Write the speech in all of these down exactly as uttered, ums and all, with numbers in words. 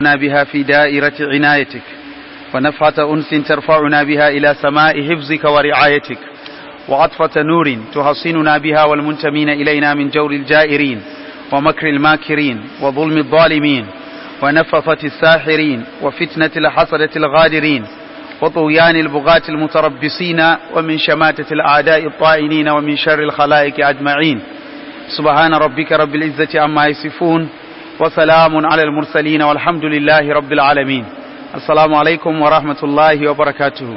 بها في دائرة عنايتك ونفحة أنس ترفعنا بها إلى سماء حفظك ورعايتك وعطفة نور تحصننا بها والمنتمين إلينا من جور الجائرين ومكر الماكرين وظلم الظالمين ونفثة الساحرين وفتنة الحسدة الغادرين وطغيان البغاة المتربصين ومن شماتة الأعداء الطائنين ومن شر الخلائق أجمعين. سبحان ربك رب العزة عما يصفون وسلام على المرسلين والحمد لله رب العالمين. السلام عليكم ورحمة الله وبركاته.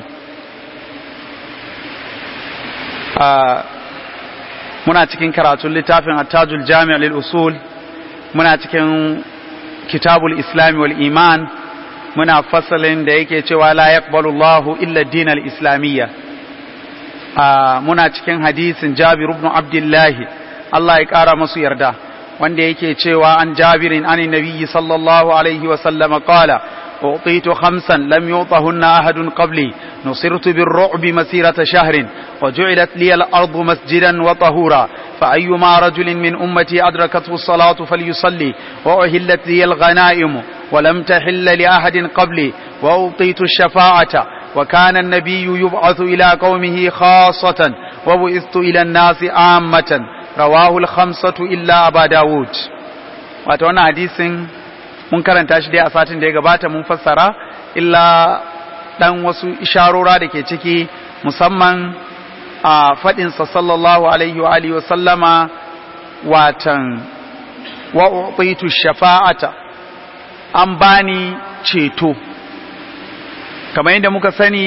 muna cikin karatun littafin attajul jami' lil usul, muna cikin kitabul islam wal iman, muna fasalin da yake cewa la yaqbalu Allahu illa ad-din al-islamiyya. Muna cikin hadisin Jabir ibn Abdullah, Allah ya kara masu yarda, wanda yake cewa an Jabirin anin nabiyyi sallallahu alaihi wa sallam qala أعطيت خمسا لم يعطهن أحد قبلي نصرت بالرعب مسيرة شهر وجعلت لي الأرض مسجدا وطهورا فأيما رجل من أمتي أدركته الصلاة فليصلي وأهلت لي الغنائم ولم تحل لأحد قبلي وأعطيت الشفاعة وكان النبي يبعث إلى قومه خاصة وبعثت إلى الناس عامة رواه الخمسة إلا أبا داود. وأتونا حديث mun karanta shi dai a satin da ya gabata, mun fassara illa dan wasu isharora da ke ciki, musamman a fadin sa sallallahu alaihi wa alihi wa sallama watan wa u'titu shafa'ata, an bani ceto. Kamar yadda muka sani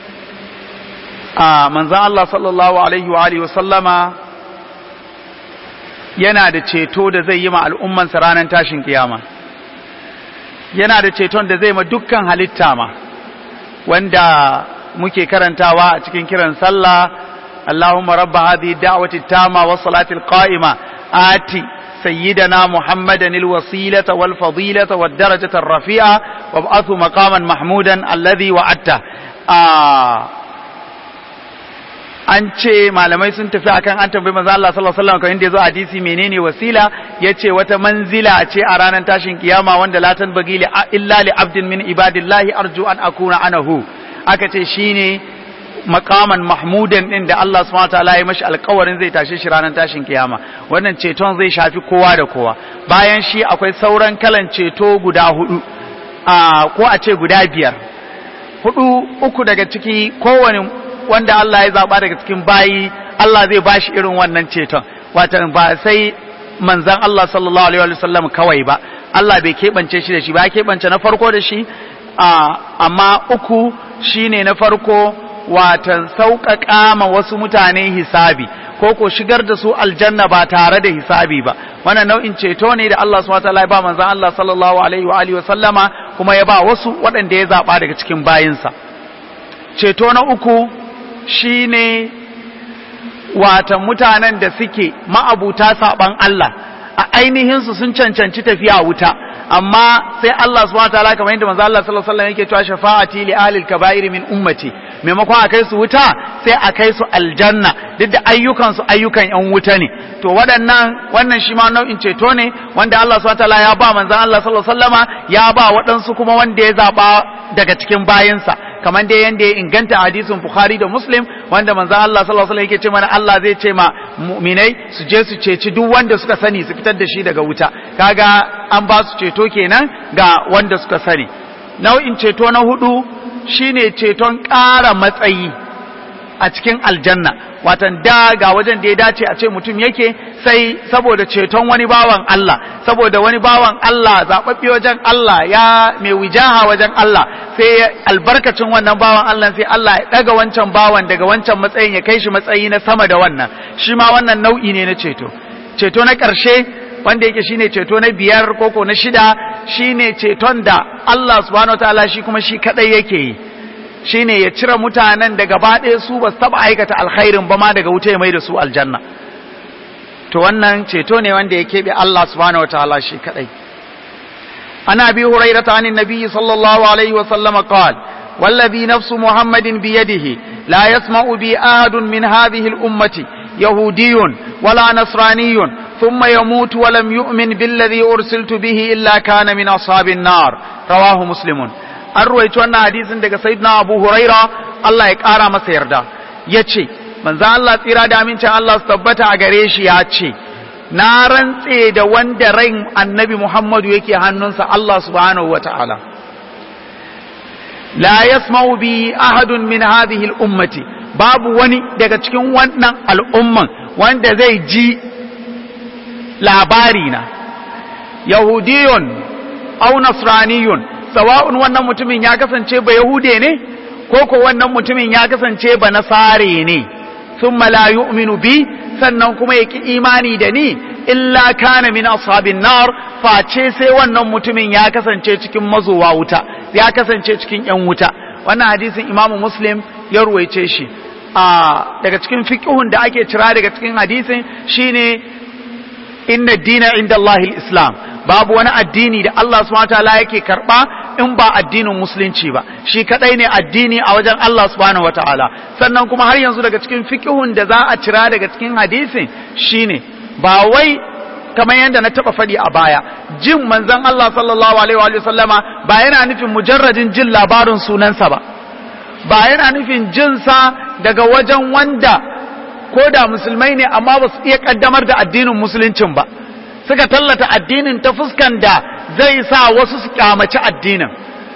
a manzon Allah sallallahu alaihi wa alihi wa sallama yana da ceto da zai yi ma al'umman sa ranar tashin kiyama, yana da ceton da zai ma dukkan halitta ma, wanda muke karantawa a cikin kiran sallah, Allahumma rabba hadhihi da'wati tama was salati al-qa'ima ati sayyidana Muhammadan al-wasilata wal fadilata wad darajata ar-rafi'a wab'athu maqaman mahmudan alladhi wa'adta. An ce malamai sun tafi akan an tambayi manzo Allah sallallahu alaihi wasallam kan inda yazo hadisi menene wasila, yace wata manzila ce a ranar tashin kiyama wanda la tanbaghi illa li abdin min ibadillahi arju an akuna anahu. Aka ce shine maqaman mahmudan din da Allah subhanahu wataala ya mashi alƙawarin zai tashe shi ranar tashin kiyama. Wannan ceton zai shafi kowa da kowa. Bayan shi akwai sauran kalan ceto guda hudu, a ko a ce guda biyar, hudu uku daga ciki kowane wanda Allah ya zaba daga cikin bayi, Allah zai bashi irin wannan ceton. Watan ba sai manzan Allah sallallahu alaihi wa sallam kawai ba, Allah bai keɓance shi da shi ba, ya keɓance na farko da shi, amma uku shine na farko, watan sauƙaƙa ma wasu mutane hisabi ko ko shigar da su aljanna ba tare da hisabi ba. Wannan nau'in ceto ne da Allah subhanahu wataala ya ba manzan Allah sallallahu alaihi wa alihi wa sallama, kuma ya ba wasu waɗanda ya zaba daga cikin bayinsa. Ceto na uku shine watan mutanen da suke ma'abuta saban Allah, a ainihin su sun cancanci tafiya wuta, amma sai Allah subhanahu wataala kamar yadda manzo Allah sallallahu alaihi wasallam yake cewa shafa'ati li ahli al-kaba'ir min ummati, maimakon a kai su wuta sai a kai su aljanna, duk da ayyukan su ayyukan yan wuta ne. To waɗannan wannan shi ma nau'in ceto ne wanda Allah subhanahu wataala ya ba manzo Allah sallallahu alaihi wasallama, ya ba waɗansu kuma wanda ya zaba daga cikin bayinsa, kamar dai yanda ya inganta hadisin Bukhari da Muslim wanda manzon Allah sallallahu alaihi wasallam yake ce mana Allah zai ce ma mu'minai su je su ceci duk wanda suka sani su fitar da shi daga wuta. Kaga an ba su ceto kenan ga wanda suka sani. Nau'in ceto na hudu shine ceton ƙara matsayi a cikin aljanna, watan da ga wajen da ya dace a ce mutum yake, sai saboda ceton wani bawan Allah, saboda wani bawan Allah zaɓaɓɓe wajen Allah, ya mai wijaha wajen Allah, sai albarkacin wannan bawan Allah sai Allah ya ɗaga wancan bawan daga wancan matsayin ya kai shi matsayi na sama da wannan. Shi ma wannan nau'i ne na ceto. Ceto na ƙarshe wanda yake shine ceto na biyar koko na shida, shine ceton da Allah subhanahu wataala shi kuma shi kadai yake yi, shine ya cire mutanen da gaba ɗaya su ba su taɓa aikata alkhairin ba ma daga wuta ya mai da su aljanna. To wannan ceto ne wanda ya keɓe Allah subhanahu wataala shi kadai. Ana bi hurairata anin nabiyyi sallallahu alaihi wa sallam qala والذي نفس محمد بيده لا يسمع بي أحد من هذه الأمة يهودي ولا نصراني ثم يموت ولم يؤمن بالذي أرسلت به إلا كان من أصحاب النار رواه مسلم. أرويت أن حديث عند سيدنا أبو هريرة الله يكارى مسير دا يتشي من ذا الله إرادة من شاء الله استبتع أغريش ياتشي نارن سيد واندرين النبي محمد يكي هنونس الله سبحانه وتعالى لا يسمع بي أحد من هذه الأمة باب وني daga cikin wannan al'umman wanda zai ji labarina yahudiyun aw nasraniyun sawa'un wannan mutumin ya kasance ba yahude ne ko ko wannan mutumin ya kasance ba nasare ne thumma la yu'minu bi sannan kuma yaki imani da ni illa kana min ashabin nar face sai wannan mutumin ya kasance cikin mazowa wuta ya kasance cikin yan wuta. Wannan hadisin Imam Muslim ya ruwaice shi. a daga cikin fiqhun da ake cira daga cikin hadisin shine inna ad-dina inda Allahil Islam, babu wani addini da Allah subhanahu wataala yake karba in ba addinin musulunci ba, shi kadai ne addini a wajen Allah subhanahu wataala. Sannan kuma har yanzu daga cikin fiqhun da za a cira daga cikin hadisin shine ba wai kamar yadda na taba fadi a baya, jin manzon Allah sallallahu alaihi wa sallama ba yana nufin mujarradin jin labarin sunansa ba, ba yana nufin jinsa daga wajen wanda ko da musulmai ne amma ba su iya kaddamar da addinin musuluncin ba, suka tallata addinin ta fuskan da zai sa wasu su kyamaci addinin.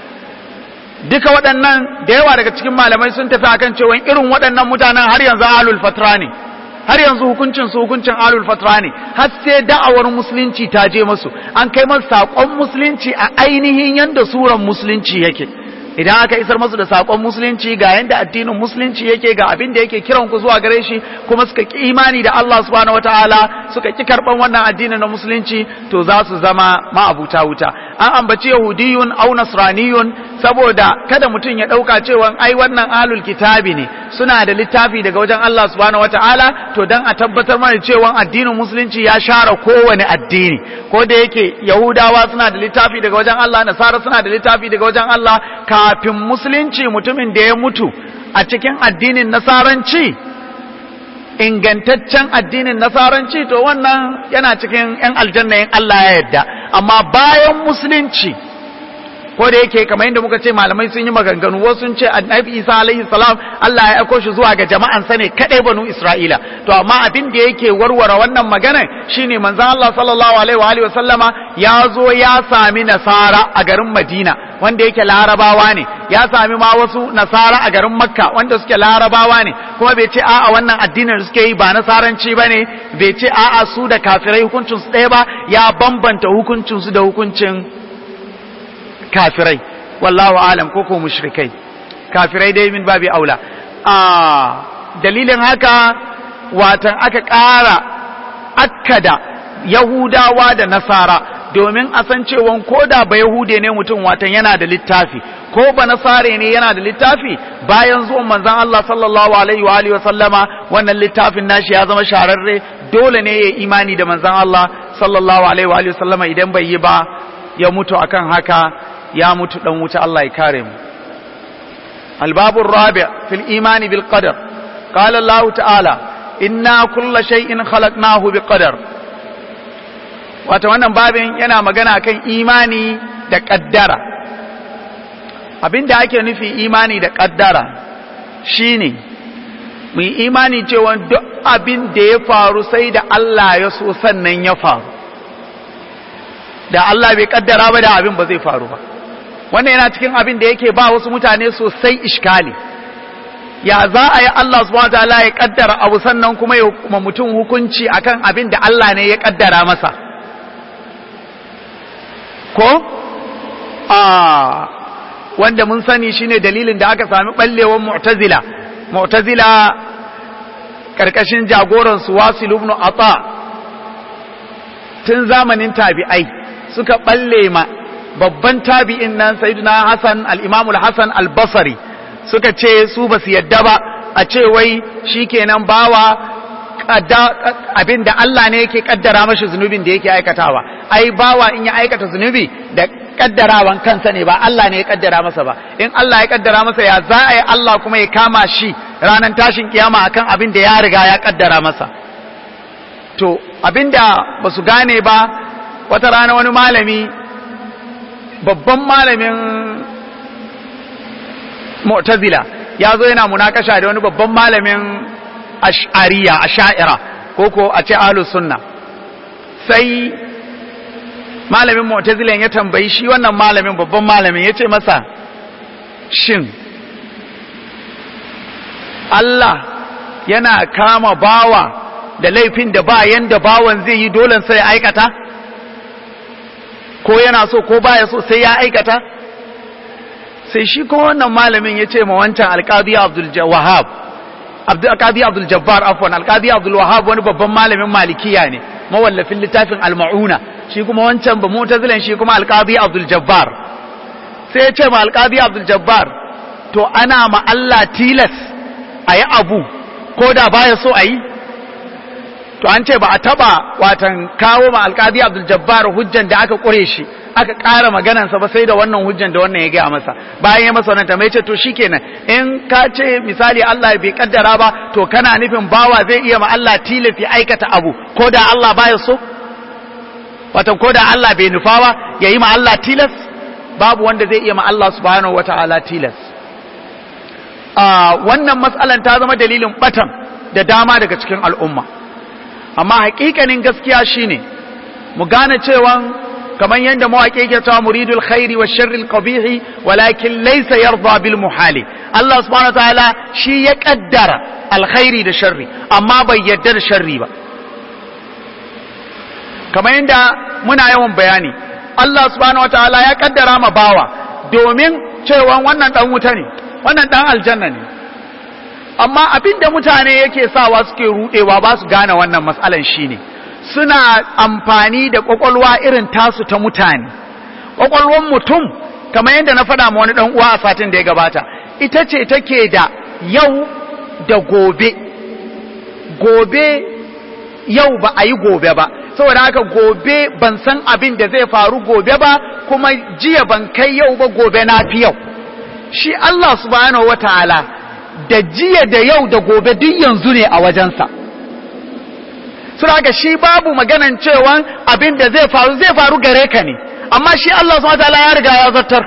Duka waɗannan da yawa daga cikin malamai sun tafi akan cewa irin waɗannan mutanen har yanzu ahlul fatra ne, har yanzu hukuncin su hukuncin ahlul fatra ne, har sai da'awar musulunci ta je musu, an kai masu saƙon musulunci a ainihin yanda suran musulunci yake. Idan aka isar masu da sakon musulunci ga yanda addinin musulunci yake, ga abin da yake kiran ku zuwa gare shi, kuma suka ki imani da Allah subhanahu wataala, suka ki karban wannan addinin na musulunci, to za su zama ma'abuta wuta. An ambaci yahudiyun au nasraniyun saboda kada mutum ya dauka cewa ai wannan ahlul kitabi ne, suna da littafi daga wajen Allah subhanahu wataala, to dan a tabbatar mana cewa addinin musulunci ya share kowane addini, ko da yake yahudawa suna da littafi daga wajen Allah, nasara suna da littafi daga wajen Allah. Kafin musulunci mutumin da ya mutu a cikin addinin nasaranci, ingantaccen addinin nasaranci, to wannan yana cikin yan aljanna in Allah ya yarda. Amma bayan musulunci, ko da yake kamar yadda muka ce malamai sun yi maganganu, wasu sun ce annabi Isa alaihi salam Allah ya aiko shi zuwa ga jama'an sa ne kadai banu Isra'ila, to amma abin da yake warware wannan magana shine manzon Allah sallallahu alaihi wa alihi wasallama ya zo ya sami nasara a garin Madina wanda yake larabawa ne, ya sami ma wasu nasara a garin Makka wanda suke larabawa ne, kuma bai ce a'a wannan addinin da suke yi ba nasaranci bane, bai ce a'a su da kafirai hukuncin su ɗaya ba, ya bambanta hukuncin su da hukuncin kafirai, wallahu alam, ko ko mushrikai. Kafirai dai min babi aula. a dalilin haka watan aka ƙara akkada yahudawa da nasara, domin a san cewa ko da ba yahude ne mutum watan yana da littafi, ko ba nasare ne yana da littafi, bayan zuwan manzon Allah sallallahu alaihi wa alihi wa sallama wannan littafin nashi ya zama shararre, dole ne ya imani da manzon Allah sallallahu alaihi wa alihi wa sallama, idan bai yi ba ya mutu akan haka ya mutu dan wuta, Allah ya kare mu. Albabur rabi' fil imani bil qadar. Qala Allah ta'ala inna kulla shay'in khalaqnahu bi qadar. Wato wannan babin yana magana kan imani da kaddara. Abinda ake nufi imani da kaddara shine mu imani cewa duk abin da ya faru sai da Allah ya so sannan ya faru. Da Allah bai kaddara ba da abin ba zai faru ba. Wannan yana cikin abin da yake ba wasu mutane sosai iskali. Ya za a yi Allah subhanahu wataala ya kaddara abu sannan kuma ya kuma mutum hukunci akan abin da Allah ne ya kaddara masa. Ko a wanda mun sani shine dalilin da aka sami ballewar Mu'tazila. Mu'tazila karkashin jagoran su Wasil ibn Ata tun zamanin tabi'ai suka balle ma babban tabi'in nan Sayyidina Hassan al-Imam al-Hasan al-Basri, suka ce su basu yadda ba a ce wai shikenan bawa abinda Allah ne yake kaddara mashi zunubin da yake aikatawa. Ai bawa in ya aikata zunubi da kaddarawan kansa ne, ba Allah ne ya kaddara masa ba. In Allah ya kaddara masa, ya za a yi Allah kuma ya kama shi ranar tashin kiyama akan abin da ya riga ya kaddara masa? To abinda ba su gane ba, wata rana wani malami babban malamin mu'tazila ya zo yana munakasha da wani babban malamin ash'ariya ash'ira ko ko a ce ahlus sunna. Sai malamin mu'tazila ya tambayi shi wannan malamin babban malamin, yace masa shin Allah yana kama bawa da laifin da ba yanda bawan zai yi dole sai ya aikata, ko yana so ko baya so sai ya aikata? Sai shi kuma wannan malamin ya ce ma wancan alƙadi Abdul Wahhab, alƙadi Abdul Jabbar afwan, alƙadi Abdul Wahhab wani babban malamin malikiya ne, mawallafin littafin al-Ma'una, shi kuma wancan ba mu'tazilan shi kuma alƙadi Abdul Jabbar. Sai ya ce ma alƙadi Abdul Jabbar, to ana ma Allah tilas ayi abu ko da baya so ayi? To an ce ba a taba watan kawo ma alƙadi Abdul Jabbar hujjan da aka kure shi aka ƙara maganansa ba sai da wannan hujjan da wannan ya gaya masa. Bayan ya masa wannan tambaye ce to shikenan, in ka ce misali Allah bai kaddara ba, to kana nufin bawa zai iya ma Allah tilas ya aikata abu ko da Allah baya so? Watan ko da Allah bai nufa ba yayi ma Allah tilas? Babu wanda zai iya ma Allah subhanahu wataala tilas. a wannan matsalan ta zama dalilin batan da dama daga cikin al'umma. Amma hakikanin gaskiya shine mu gane cewa kamar yadda mawaƙi ke cewa muridul khairi wa sharril qabihi walakin laysa yarda bil muhali. Allah subhanahu wataala shi ya kaddara alkhairi da sharri amma bai yarda da sharri ba. Kamar yadda muna yawan bayani, Allah subhanahu wataala ya kaddara ma bawa domin cewa wannan dan wuta ne, wannan dan aljanna ne. Amma abinda mutane yake sawa suke rudewa ba su gane wannan matsalan shine suna amfani da kwakwalwa irin tasu ta mutane. Kwakwalwan mutum kamar yadda na faɗa ma wani dan uwa a satin da ya gabata, ita ce take da yau da gobe. Gobe yau ba a yi gobe ba, saboda haka gobe ban san abin da zai faru gobe ba, kuma jiya ban kai yau ba, gobe na fi yau. Shi Allah subhanahu wataala da jiya da yau da gobe duk yanzu ne a wajensa. Saboda shi babu maganan cewa abin da zai faru zai faru gare ka ne, amma shi Allah subhanahu wataala ya riga ya zartar.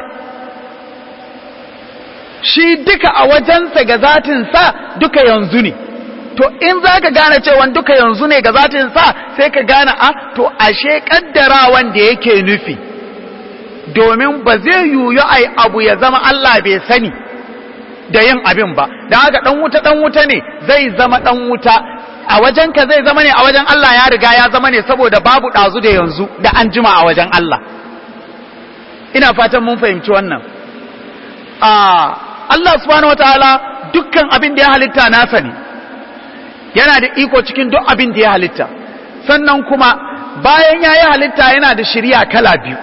Shi duka a wajensa ga zatinsa duka yanzu ne. To in za ka gane cewa duka yanzu ne ga zatinsa, sai ka gane a to ashe kaddarawan da yake nufi, domin ba zai yuyu ai abu ya zama Allah bai sani da yin abin ba. Da haka dan wuta dan wuta ne zai zama dan wuta, a wajen ka zai zama ne, a wajen Allah ya riga ya zama ne, saboda babu dazu da yanzu da an jima a wajen Allah. Ina fatan mun fahimci wannan. a Allah subhanahu wataala dukkan abin da ya halitta nasa ne, yana da iko cikin duk abin da ya halitta. Sannan kuma bayan ya yi halitta yana da shiriya kala biyu.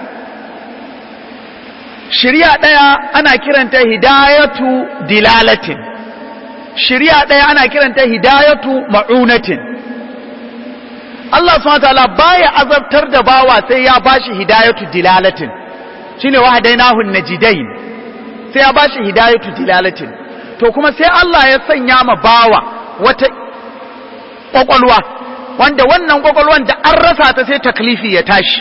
Shiriya ɗaya ana kiranta hidayatu dilalatin, shiriya ɗaya ana kiranta hidayatu ma'unatin. Allah subhanahu wataala baya azabtar da bawa sai ya bashi hidayatu dilalatin, shine wahadainahu najidain, sai ya bashi hidayatu dilalatin. To kuma sai Allah ya sanya ma bawa wata kwakwalwa wanda wannan kwakwalwan da an rasa ta sai taklifi ya tashi.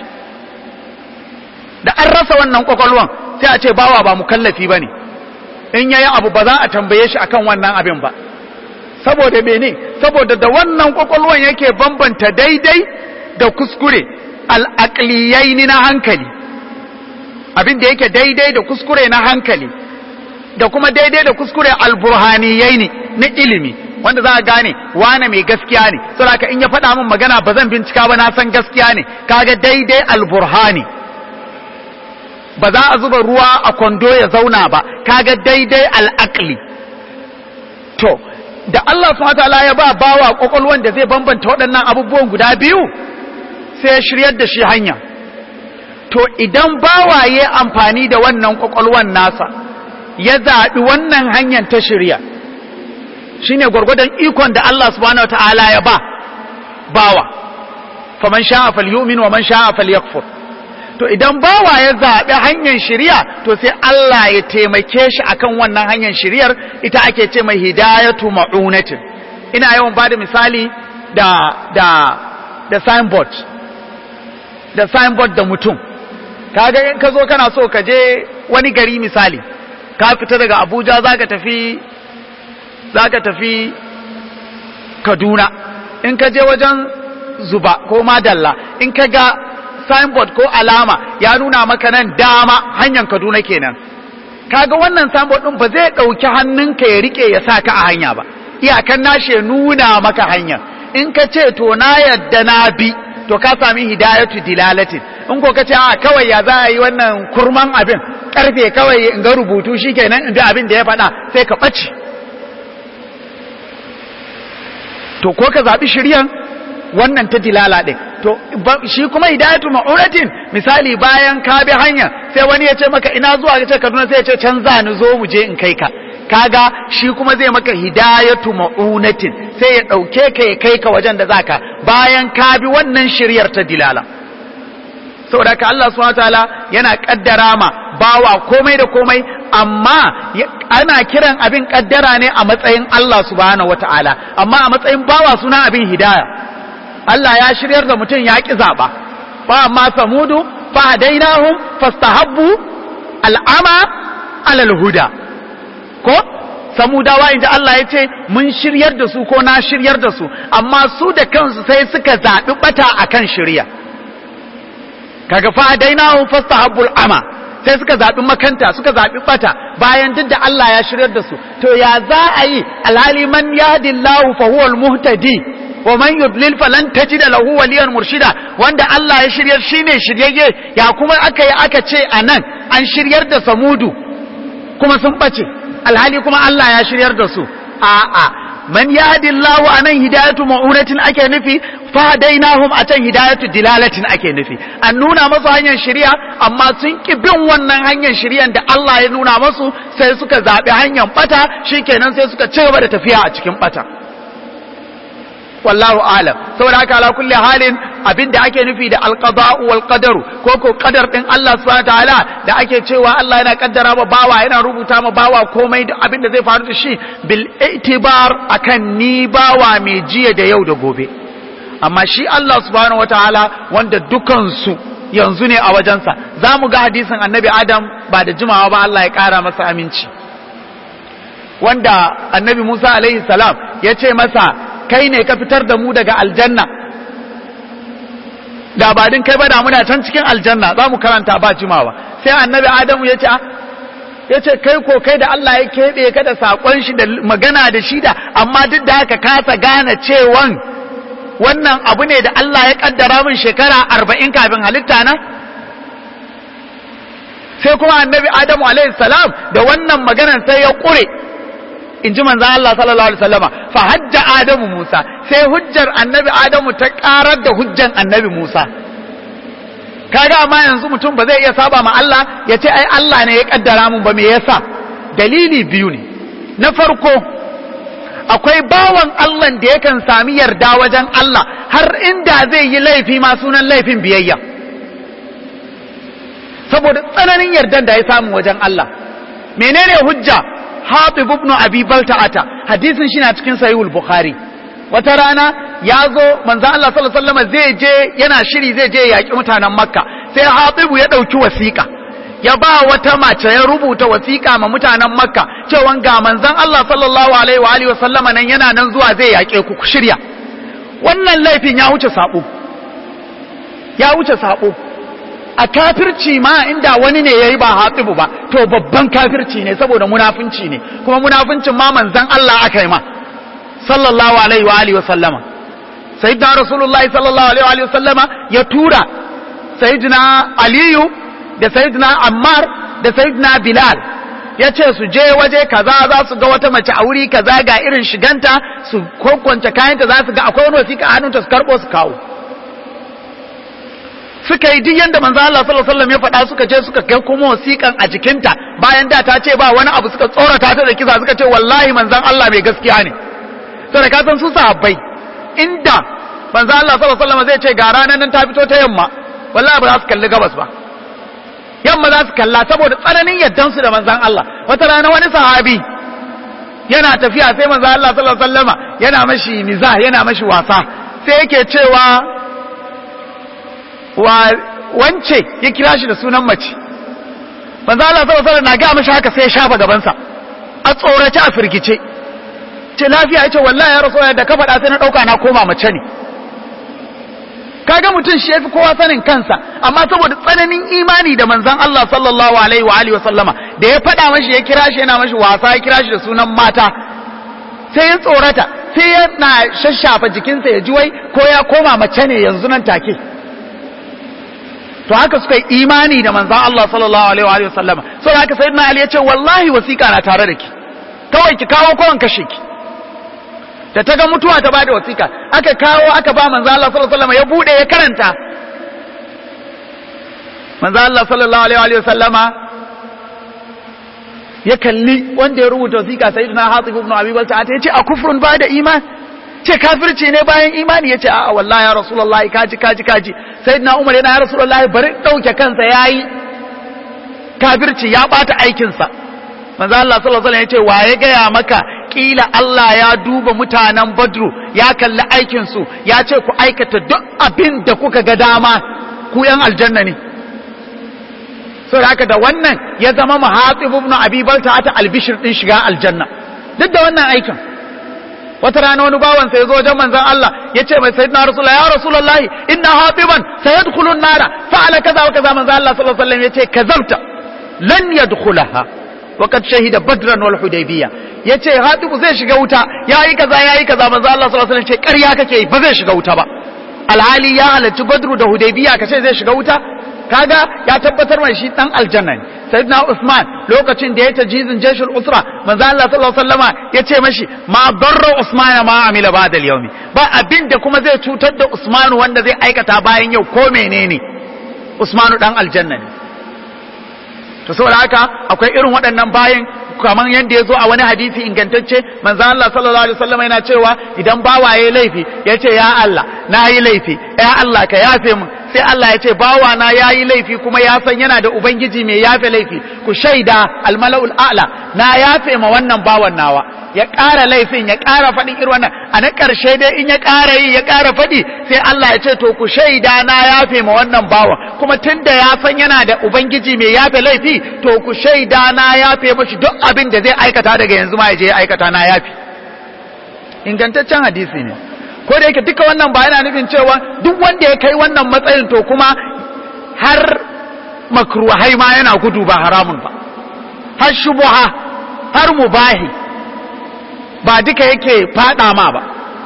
Da an rasa wannan kwakwalwan sai a ce bawa ba mukallafi bane, in yayi abu ba za a tambaye shi akan wannan abin ba. Saboda mene? Saboda da wannan kwakwalwan yake bambanta daidai da kuskure, al-aqliyaini na hankali, abin da yake daidai da kuskure na hankali, da kuma daidai da kuskure al-burhaniyaini na ilimi, wanda za a gane wane mai gaskiya ne. Saboda in ya faɗa min magana ba zan bincika ba, na san gaskiya ne. Kaga daidai al-burhani. Ba za a zuba ruwa a kwando ya zauna ba, kaga daidai al-aqli. To da Allah subhanahu wataala ya ba bawa kwakwalwan da zai bambanta waɗannan abubuwan guda biyu, sai ya shiryar da shi hanya. To idan bawa ya amfani da wannan kwakwalwan nasa ya zaɓi wannan hanyar ta shirya, shine gwargwadon ikon da Allah subhanahu wataala ya ba bawa. Faman sha'a falyu'min wa man sha'a falyakfur. To idan bawa ya zaɓi hanyar shiriya, to sai Allah ya taimake shi akan wannan hanyar shiriyar, ita ake ce mai hidayatu ma'unatin. Ina yawan bada misali da da da signboard da signboard da mutum. Kaga in ka zo kana so ka je wani gari misali, ka fita daga Abuja zaka tafi zaka tafi Kaduna, in ka je wajen Zuba ko Madalla, in ka ga signboard ko alama ya nuna maka nan dama hanyar Kaduna kenan, kaga wannan signboard din ba zai dauki hannunka ya rike ya saka a hanya ba, iyakan nashi ya nuna maka hanya. In ka ce to na yadda na bi, to ka sami hidayatu dilalatin. In ko ka ce a kawai ya za a yi wannan kurman abin karfe kawai in ga rubutu shikenan in bi abin da ya faɗa, sai ka ɓace. To ko ka zaɓi shiryan wannan ta dilala ɗin, to shi kuma hidayatu ma'uratin, misali bayan ka bi hanya sai wani ya ce maka ina zuwa, ka ce Kaduna, sai ya ce canza ni zo mu je in kai ka, kaga shi kuma zai maka hidayatu ma'unatin, sai ya ɗauke ka ya kai ka wajen da zaka bayan ka bi wannan shiryar ta dilala. Saboda ka Allah subhanahu wataala yana kaddara ma bawa komai da komai, amma ana kiran abin kaddara ne a matsayin Allah subhanahu wataala, amma a matsayin bawa suna abin hidaya. Allah ya shiryar da mutum ya ki zaba, fa amma samudu fa hadainahum fastahabbu al'ama alal huda. Ko samudawa inda Allah ya ce mun shiryar da su ko na shiryar da su, amma su da kansu sai suka zaɓi bata akan shirya. Kaga fa dainahu fastahabbul ama, sai suka zaɓi makanta, suka zaɓi bata bayan duk da Allah ya shiryar da su. To ya za a yi alhali man yahdillahu fa huwal muhtadi wa man yudlil falan tajida lahu waliyan murshida, wanda Allah ya shiryar shine shiryayye, ya kuma aka yi aka ce anan an shiryar da samudu kuma sun bace, alhali kuma Allah ya shiryar da su. A'a, man yahdillahu anan hidayatu ma'unatin ake nufi, fa dainahum atan hidayatu dilalatin ake nufi. An nuna masu hanyar shiriya, amma sun ki bin wannan hanyar shiriyan da Allah ya nuna masu, sai suka zaɓi hanyar bata, shikenan sai suka ci gaba da tafiya a cikin bata. Wallahu alam. Saboda haka ala kulli halin abinda ake nufi da alqada'u wal qadaru, ko ko qadar din Allah subhanahu wataala da ake cewa Allah yana kaddara ma bawa, yana rubuta ma bawa komai da abinda zai faru da shi bil itibar akan ni bawa mai jiya da yau da gobe. Amma shi Allah subhanahu wataala wanda dukan su yanzu ne a wajensa. Zamu ga hadisin Annabi Adam ba da jimawa ba, Allah ya kara masa aminci, wanda Annabi Musa alaihi salam ya ce masa kai ne ka fitar da mu daga aljanna, da ba din kai ba da muna can cikin aljanna. Za mu karanta ba jimawa. Sai Annabi Adamu ya ce ya ce kai ko kai da Allah ya keɓe ka da saƙon shi da magana da shi da, amma duk da haka kasa gane cewan wannan abu ne da Allah ya kaddara min shekara arba'in kafin halitta na. Sai kuma Annabi Adamu alaihi salam da wannan maganar sai ya ƙure, in ji manzan Allah sallallahu alaihi wasallama, fa hajja Adamu Musa, sai hujjar Annabi Adamu ta karar da hujjan Annabi Musa. Kaga amma yanzu mutum ba zai iya saba ma Allah ya ce ai Allah ne ya kaddara mun ba, me yasa? Dalili biyu ne. Na farko, akwai bawan Allah da yakan sami yarda wajen Allah har inda zai yi laifi ma sunan laifin biyayya, saboda tsananin yardan da ya samu wajen Allah. Menene hujja? Hatib ibn Abi Balta'ata, hadisin shi na cikin Sahihul Bukhari. Wata rana ya zo manzo Allah sallallahu alaihi wasallam zai je, yana shiri zai je yaki mutanen Makka, sai Hatib ya dauki wasiƙa ya ba wata mace, ya rubuta wasiƙa ma mutanen Makka cewa ga manzon Allah sallallahu alaihi wa alihi wasallama nan yana nan zuwa zai yake ku, ku shirya. Wannan laifin ya wuce sabo, ya wuce sabo. A kafirci ma inda wani ne yayi ba Hatibu ba, to babban kafirci ne saboda munafinci ne, kuma munafincin ma manzon Allah aka yi ma sallallahu alaihi wa alihi wa sallama. Sayyidina Rasulullahi sallallahu alaihi wa alihi wa sallama ya tura Sayyidina Aliyu da Sayyidina Ammar da Sayyidina Bilal, ya ce su je waje kaza za su ga wata mace a wuri kaza ga irin shiganta, su kokkonce kayanta, za su ga akwai wani wasiƙa a hannunta, su karɓo su kawo. Suka yi duk yanda manzo Allah sallallahu alaihi wasallam ya faɗa, suka je suka kai kuma wasiƙan a jikinta, bayan da ta ce ba wani abu suka tsorata ta da kisa, suka ce wallahi manzon Allah mai gaskiya ne. Sai ka san su sahabbai, inda manzo Allah sallallahu alaihi wasallam zai ce ga ranar nan ta fito ta yamma, wallahi ba za su kalli gabas ba, yamma za su kalla saboda tsananin yaddan su da manzon Allah. Wata rana wani sahabi yana tafiya, sai manzo Allah sallallahu alaihi wasallama yana mashi mizah, yana mashi wasa, sai yake cewa wa wance ya kira shi da sunan mace manzo Allah sallallahu alaihi wasallam na ga mishi haka sai ya shafa gaban sa a tsorace a firgice ce lafiya yace wallahi ya rasulullahi da ka faɗa sai na dauka na koma mace ne kaga mutum shi yafi kowa sanin kansa amma saboda tsananin imani da manzon Allah sallallahu alaihi wa alihi wasallama da ya faɗa mashi ya kira shi yana mashi wasa ya kira shi da sunan mata sai ya tsorata sai yana shashafa jikinsa ya ji wai ko ya koma mace ne yanzu nan take to haka suka yi imani da manzon Allah sallallahu alaihi wa alihi wasallama sai haka sayyidina Ali ya ce wallahi wasiƙa na tare da ki kawai ki kawo ko an kashe ki da ta ga mutuwa ta bada wasiƙa aka kawo aka ba manzo Allah sallallahu alaihi wasallam ya bude ya karanta manzo Allah sallallahu alaihi wasallama ya kalli wanda ya rubuta wasiƙa sayyidina Hatib ibn Abi Balta ta yace a kufrun bada iman ce kafirci ne bayan imani yace a wallahi ya rasulullahi kaji kaji kaji sayyidina Umar yana ya rasulullahi bari dauke kansa yayi kafirci ya bata aikin sa manzo Allah sallallahu alaihi wasallam yace waye ga ya maka kila Allah ya duba mutanen Badru ya kalli aikin su ya ce ku aikata duk abin da kuka ga dama ku yan aljanna ne so haka da wannan ya zama Muhatib ibn Abi Balta ta albishir din shiga aljanna duk da wannan aikin wata rana wani bawan sai zo wajen manzon Allah yace mai sayyidina Rasulullah ya Rasulullahi inna Hatiban sayadkhulun nara fa'ala kaza wa kaza manzon Allah sallallahu alaihi wasallam yace kazabta lan yadkhulaha وقد شهد بدرا والحديبيه yace hatibu zai shiga wuta yayi kaza yayi kaza manzo Allah sallallahu alaihi wasallam ce ƙarya kake ba zai shiga wuta ba alhali ya halarci badru da hudaybiya kace zai shiga wuta kaga ya tabbatar mai shi dan aljanna ne sayyidina Usman lokacin da ya tajizin jeshul usra manzo Allah sallallahu alaihi wasallama yace mashi ma darra Usman ma amila ba'da al-yawmi ba abinda kuma zai cutar da Usman wanda zai aikata bayan yau ko menene Usman dan aljanna ne to saboda haka akwai irin waɗannan bayin kamar yanda yazo a wani hadisi ingantacce manzo Allah sallallahu alaihi wasallam yana cewa idan bawa yayi laifi yace ya Allah na yi laifi ya Allah ka yafe min sai Allah yace bawa na yayi laifi kuma ya san yana da ubangiji mai yafe laifi ku shaida almalaul a'la na yafe ma wannan bawan nawa ya ƙara laifin ya ƙara faɗin irin wannan a na ƙarshe dai in ya ƙara yi ya ƙara faɗi sai Allah ya ce to ku shaida na yafe ma wannan bawan kuma tunda ya san yana da ubangiji mai yafe laifi to ku shaida na yafe mashi duk abin da zai aikata daga yanzu ma ya je ya aikata na yafe ingantaccen hadisi ne ko da yake duka wannan ba yana nufin cewa duk wanda ya kai wannan matsayin to kuma har makruhai ma yana gudu ba haramun ba har shubuha har mubahi ba duka yake fada ma ba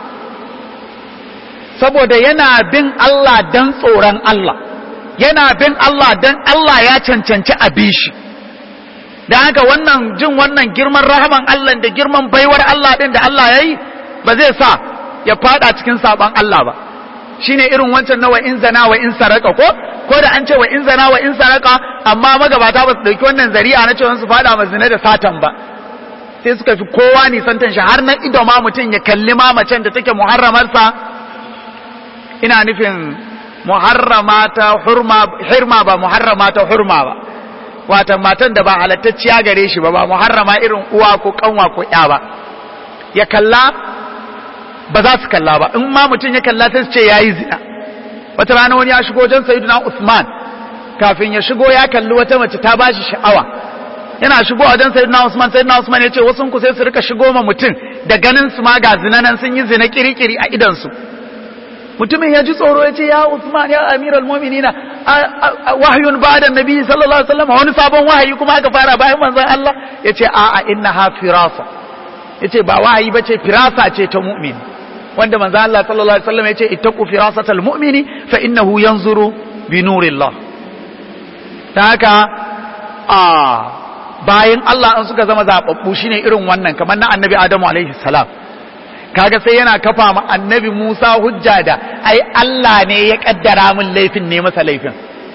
saboda yana bin Allah dan tsoron Allah yana bin Allah dan Allah ya cancanci a bi shi dan haka wannan jin wannan girman rahaman Allah da girman baiwar Allah din da Allah yayi ba zai sa ya fada cikin saban Allah ba shine irin wancan na wa in zana wa in saraka ko ko da an ce wa in zana wa in saraka amma magabata ba su dauki wannan zari'a na cewa su fada mazina da satan ba sai suka fi kowa nisantan shi har nan ido ma mutum ya kalli ma macen da take muharramarsa ina nufin muharrama ta hurma hirma ba muharrama ta hurma ba wata matan da ba halattacciya gare shi ba ba muharrama irin uwa ko kanwa ko ya ba ya kalla ba za su kalla ba in ma mutum ya kalla sai su ce yayi zina wata rana wani ya shigo wajen sayyidina Usman kafin ya shigo ya kalli wata mace ta bashi sha'awa yana shigo wajen sayyidina Usman sayyidina Usman ya ce wasu ku sai su rika shigo ma mutum da ganin su ma ga zina nan sun yi zina kirikiri a idan su mutumin ya ji tsoro ya ce ya Usman ya amiral mu'minina wahyun ba'da nabi sallallahu alaihi wasallam wani sabon wahayi kuma aka fara bayan manzon Allah ya ce a'a innaha firasa ya ce ba wahayi bace firasa ce ta mu'min wanda manzon Allah sallallahu alaihi wasallam ya ce ittaqu firasatal mu'mini fa innahu yanzuru bi nurillah ta haka a bayan Allah an suka zama zababbu shine irin wannan kamar na annabi Adamu alaihi salam kaga sai yana kafa ma annabi Musa hujja da ai Allah ne ya kaddara min laifin ne masa laifin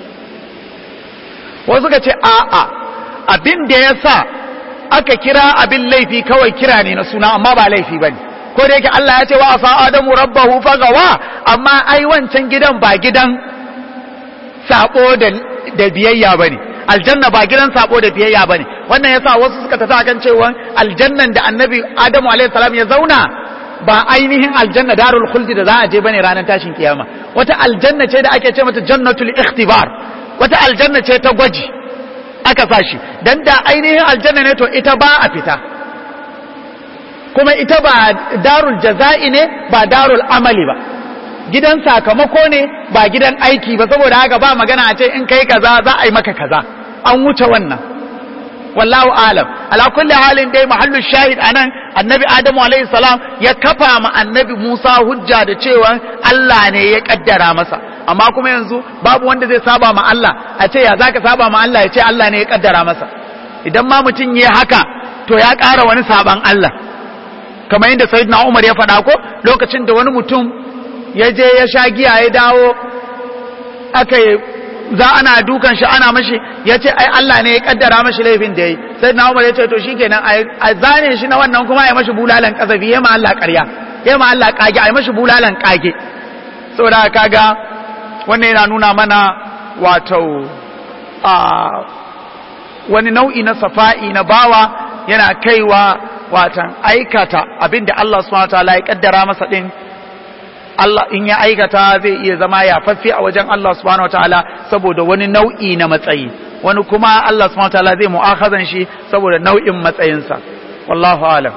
wasu suka ce a'a abin da yasa aka kira abin laifi kawai kira ne na suna amma ba laifi bane ko da yake Allah ya ce wa asa adamu rabbahu fagawa amma ai wancan gidan ba gidan sabo da da biyayya bane aljanna ba gidan sabo da biyayya bane wannan yasa wasu suka tafi akan cewa aljannan da annabi Adamu alaihi salam ya zauna ba ainihin aljanna darul khuldi da za a je bane ranar tashin kiyama, wata aljanna ce da ake ce mata jannatul ikhtibar, wata aljanna ce ta gwaji aka sashi, dan da ainihin aljanna ne to ita ba a fita, kuma ita ba darul jaza'i ne ba darul amali ba, gidan sakamako ne ba gidan aiki ba, saboda haka ba magana a ce in kai kaza za a yi maka kaza, an wuce wannan. wallahu alam. Ala kulli halin dai mahallu shahid anan annabi Adamu alaihi salam ya kafa ma annabi Musa hujja da cewa Allah ne ya kaddara masa, amma kuma yanzu babu wanda zai saba ma Allah a ce ya zaka saba ma Allah ya ce Allah ne ya kaddara masa. Idan ma mutum yayi haka to ya ƙara wani saban Allah, kamar yadda sayyidina Umar ya faɗa ko lokacin da wani mutum ya je ya sha giya ya dawo aka za ana dukan shi ana mashi ya ce ai Allah ne ya kaddara mashi laifin da ya yi, sai na Umar ya ce to shi kenan a zane shi na wannan kuma ya mashi bulalan kazafi, ya ma Allah ƙarya, ya ma Allah ƙage, a yi mashi bulalan ƙage. saboda kaga wannan yana nuna mana wato a wani nau'i na safa'i na bawa yana kaiwa watan aikata abinda Allah subhanahu wataala ya kaddara masa din. Allah in ya aikata zai iya zama yafaffe a wajen Allah subhanahu wataala saboda wani nau'i na matsayi, wani kuma Allah subhanahu wataala zai mu'akhazan shi saboda nau'in matsayinsa. Wallahu alam.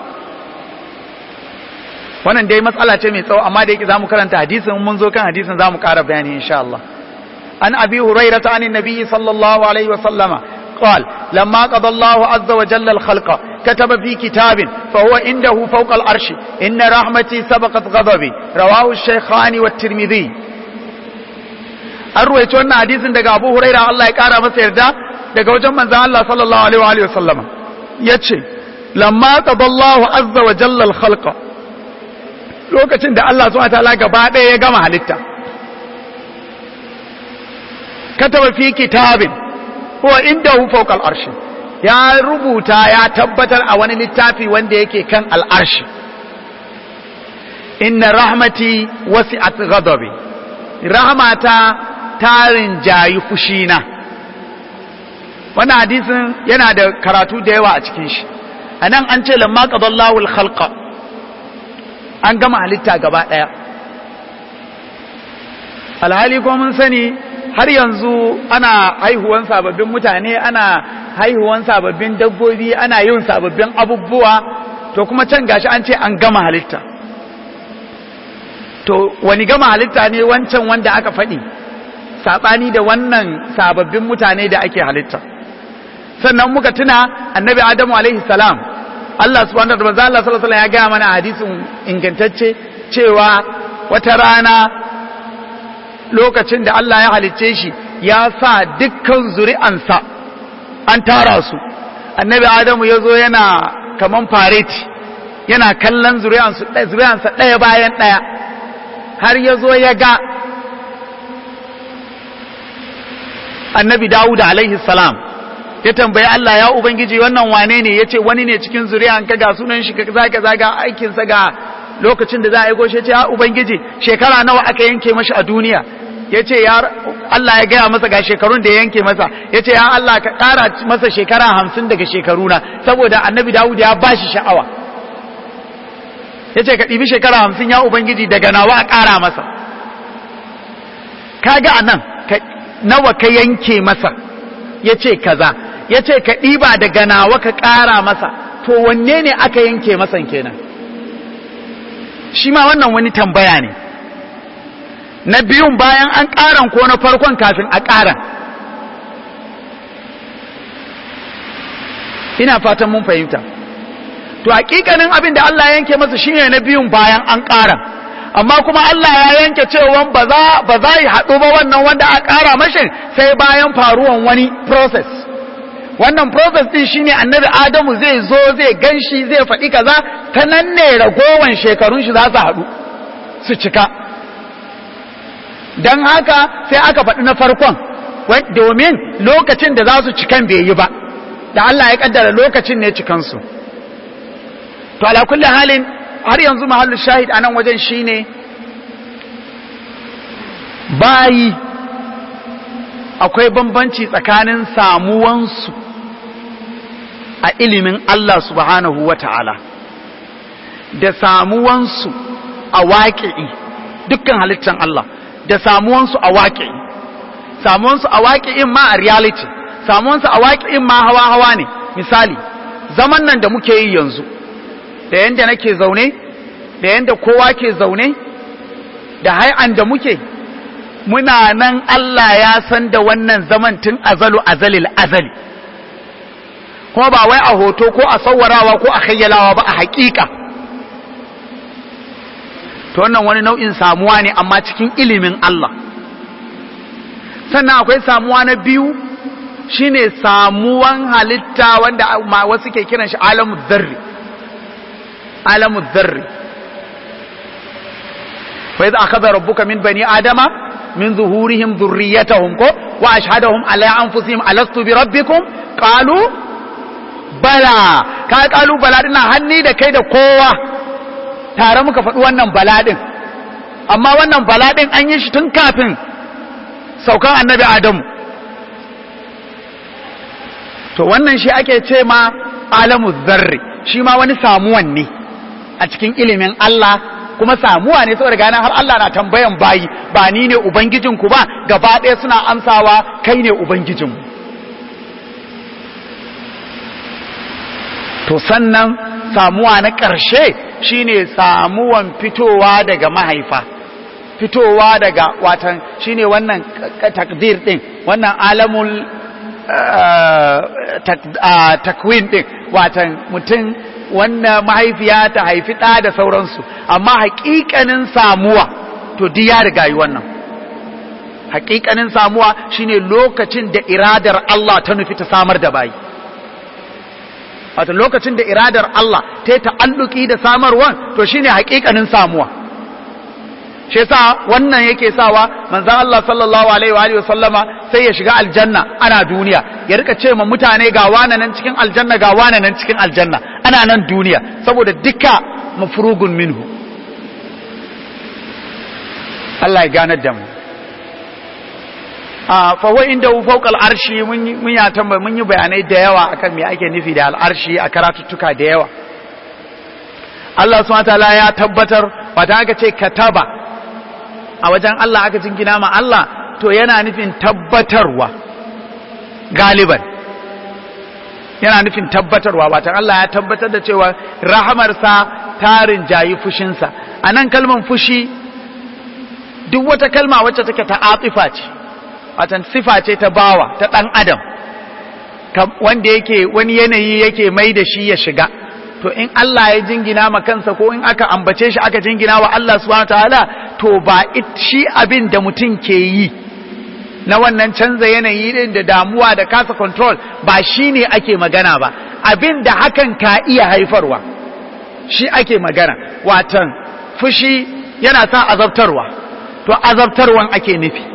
Wannan dai matsala ce mai tsawo, amma da yake zamu karanta hadisin, mun zo kan hadisin zamu ƙara bayani insha Allah. An Abi Hurairah an Nabi sallallahu alaihi wa sallama قال لما قضى الله عز وجل الخلق كتب في كتاب فهو عنده فوق العرش إن رحمتي سبقت غضبي رواه الشيخان والترمذي. أرويت أن حديث دقى أبو هريرة الله يكارى مسير دا دقى وجمع الله صلى الله عليه وآله وسلم يتشي لما قضى الله عز وجل الخلق lokacin da Allah subhanahu wa ta'ala gaba ɗaya ya gama halitta, kataba fi kitabin huwa indahu fawqa al-arsh, ya rubuta ya tabbatar a wani littafi wanda yake kan al-arsh, inna rahmati wasi'at ghadabi, rahmata tarin jayi fushina. Wannan hadisin yana da karatu da yawa a cikin shi. Anan an ce lamma qadallahu al-khalqa, an gama halitta gaba daya. Alhali ko mun sani har yanzu ana haihuwan sababbin mutane, ana haihuwan sababbin dabbobi, ana yin sababbin abubuwa, to kuma can gashi an ce an gama halitta. To wani gama halitta ne wancan wanda aka faɗi, saɓani da wannan sababbin mutane da ake halitta. Sannan muka tuna annabi Adamu alaihi salam, Allah subhanahu wa ta'ala sallallahu alaihi wasallam ya gaya mana hadisin ingantacce cewa wata rana lokacin da Allah ya halicce shi ya sa dukkan zuri'ansa an tara su, annabi Adamu ya zo yana kaman fareti yana kallon zuri'ansa ɗaya bayan ɗaya har ya zo ya ga annabi Dawud alaihi salam, ya tambayi Allah, ya Ubangiji wannan wane ne? Ya ce wani ne cikin zuri'an ka, ga sunan shi kaza kaza, ga aikinsa, ga lokacin da za a aiko shi. Ya ce ya Ubangiji shekara nawa aka yanke mashi a duniya? Ya ce ya Allah ya gaya masa ga shekarun da ya yanke masa. Ya ce ya Allah ka ƙara masa shekara hamsin daga shekaruna, saboda annabi Dawud ya ba shi sha'awa. Ya ce ka ɗibi shekara hamsin ya Ubangiji daga nawa a ƙara masa. Kaga anan nawa ka yanke masa? Ya ce kaza. Ya ce ka ɗiba daga nawa ka ƙara masa. To wanne ne aka yanke masa kenan? Shi ma wannan wani tambaya ne. Na biyun bayan an ƙaran ko na farkon kafin a ƙaran? Ina fatan mun fahimta. To hakikanin abin da Allah yanke masa shine na biyun bayan an ƙaran, amma kuma Allah ya yanke cewa ba za ba za yi haɗu ba wannan wanda aka ƙara mashi sai bayan faruwan wani process. Wannan process din shine annabi Adamu zai zo zai ganshi zai faɗi kaza, ta nan ne ragowan shekarun shi za su haɗu su cika. Don haka sai aka faɗi na farkon, domin lokacin da za su cikan bai yi ba, da Allah ya kaddara lokacin ne cikansu. To ala kulli halin har yanzu mahallin shahid a nan wajen shine bayi akwai bambanci tsakanin samuwansu a ilimin Allah subhanahu wa ta'ala da samuwansu a waƙi'i, dukkan halittan Allah da samuwansu a waƙi'i, samuwansu a waƙi'in ma a reality, samuwansu a waƙi'in ma hawa-hawa ne. Misali, zaman nan da muke yi yanzu, da yanda nake zaune, da yanda kowa ke zaune, da hai'an da muke, muna nan Allah ya san da wannan zaman tun azalu azalil azali, kuma ba wai a hoto ko a sawarawa ko a khayyalawa ba, a haƙiƙa. To wannan wani nau'in samuwa ne amma cikin ilimin Allah. Sannan akwai samuwa na biyu shine samuwan halitta wanda wasu ke kiran shi alamu dharri, alamu dharri. Fa idza akhadha rabbuka min bani adama min zuhurihim dhurriyyatahum ko wa ashhadahum ala anfusihim alastu bi rabbikum qalu bala. Ka qalu bala dina hanni da kai da kowa tare muka faɗi wannan baladin, amma wannan baladin an yi shi tun kafin saukan annabi Adamu. To wannan shi ake ce ma alamu zarri, shi ma wani samuwan ne a cikin ilimin Allah, kuma samuwa ne saboda gane har Allah na tambayan bayi, ba ni ne ubangijinku ba, gaba ɗaya suna amsawa kai ne ubangijinmu. To sannan samuwa na ƙarshe shine samuwan fitowa daga mahaifa, fitowa daga watan shine wannan takdir din, wannan alamul takwin din, watan mutum wannan mahaifiya ta haifi ɗa da sauransu, amma haƙiƙanin samuwa to duk ya riga yi wannan. Haƙiƙanin samuwa shine lokacin da iradar Allah ta nufi ta samar da bayi, wato lokacin da iradar Allah ta yi ta'alluki da samarwan to shine haƙiƙanin samuwa. Shi yasa wannan yake sawa manzon Allah sallallahu alaihi wa alihi wasallama sai ya shiga aljanna ana duniya, ya rika ce ma mutane ga wane nan cikin aljanna, ga wane nan cikin aljanna, ana nan duniya, saboda duka mafrugun minhu. Allah ya ganar da mu. a fa wa inda fawqa al'arshi mun ya tambaya mun yi bayanai da yawa akan me ake nufi da al'arshi a karatuttuka da yawa. Allah subhanahu wataala ya tabbatar, wata aka ce kataba a wajen Allah aka jingina ma Allah, to yana nufin tabbatarwa galiban, yana nufin tabbatarwa, wata Allah ya tabbatar da cewa rahamarsa tarin jayi fushinsa. A nan kalman fushi duk wata kalma wacce take ta atifa ce, watan sifa ce ta bawa ta ɗan adam wanda yake wani yanayi yake mai da shi ya shiga. To in Allah ya jingina ma kansa ko in aka ambace shi aka jingina wa Allah subhanahu wataala, to ba shi abin da mutum ke yi na wannan canza yanayi din da damuwa da kasa control ba shi ne ake magana ba, abin da hakan ka iya haifarwa shi ake magana. Watan fushi yana sa azabtarwa, to azabtarwan ake nufi.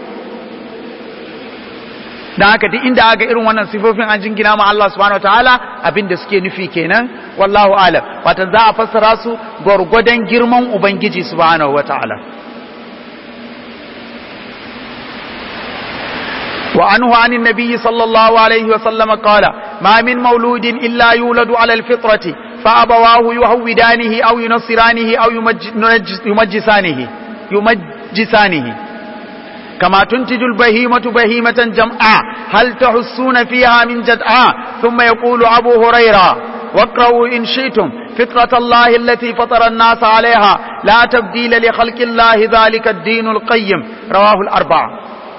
Dan haka duk inda aka irin wannan sifofin an jingina ma Allah subhanahu wataala, abin da suke nufi kenan, wallahu alam. Watan za a fassara su gwargwadon girman ubangiji subhanahu wataala. wa anhu anin nabiyyi sallallahu alaihi wa sallam qala ma min mauludin illa yuladu ala alfitrati fa abawahu yuhawidanihi aw yunassiranihi aw yumajjisanihi yumajjisanihi كما تنتج البهيمة بهيمة جمعاء هل تحسون فيها من جدعاء. ثم يقول أبو هريرة واقرأوا إن شئتم فطرة الله التي فطر الناس عليها لا تبديل لخلق الله ذلك الدين القيم. رواه الأربعة.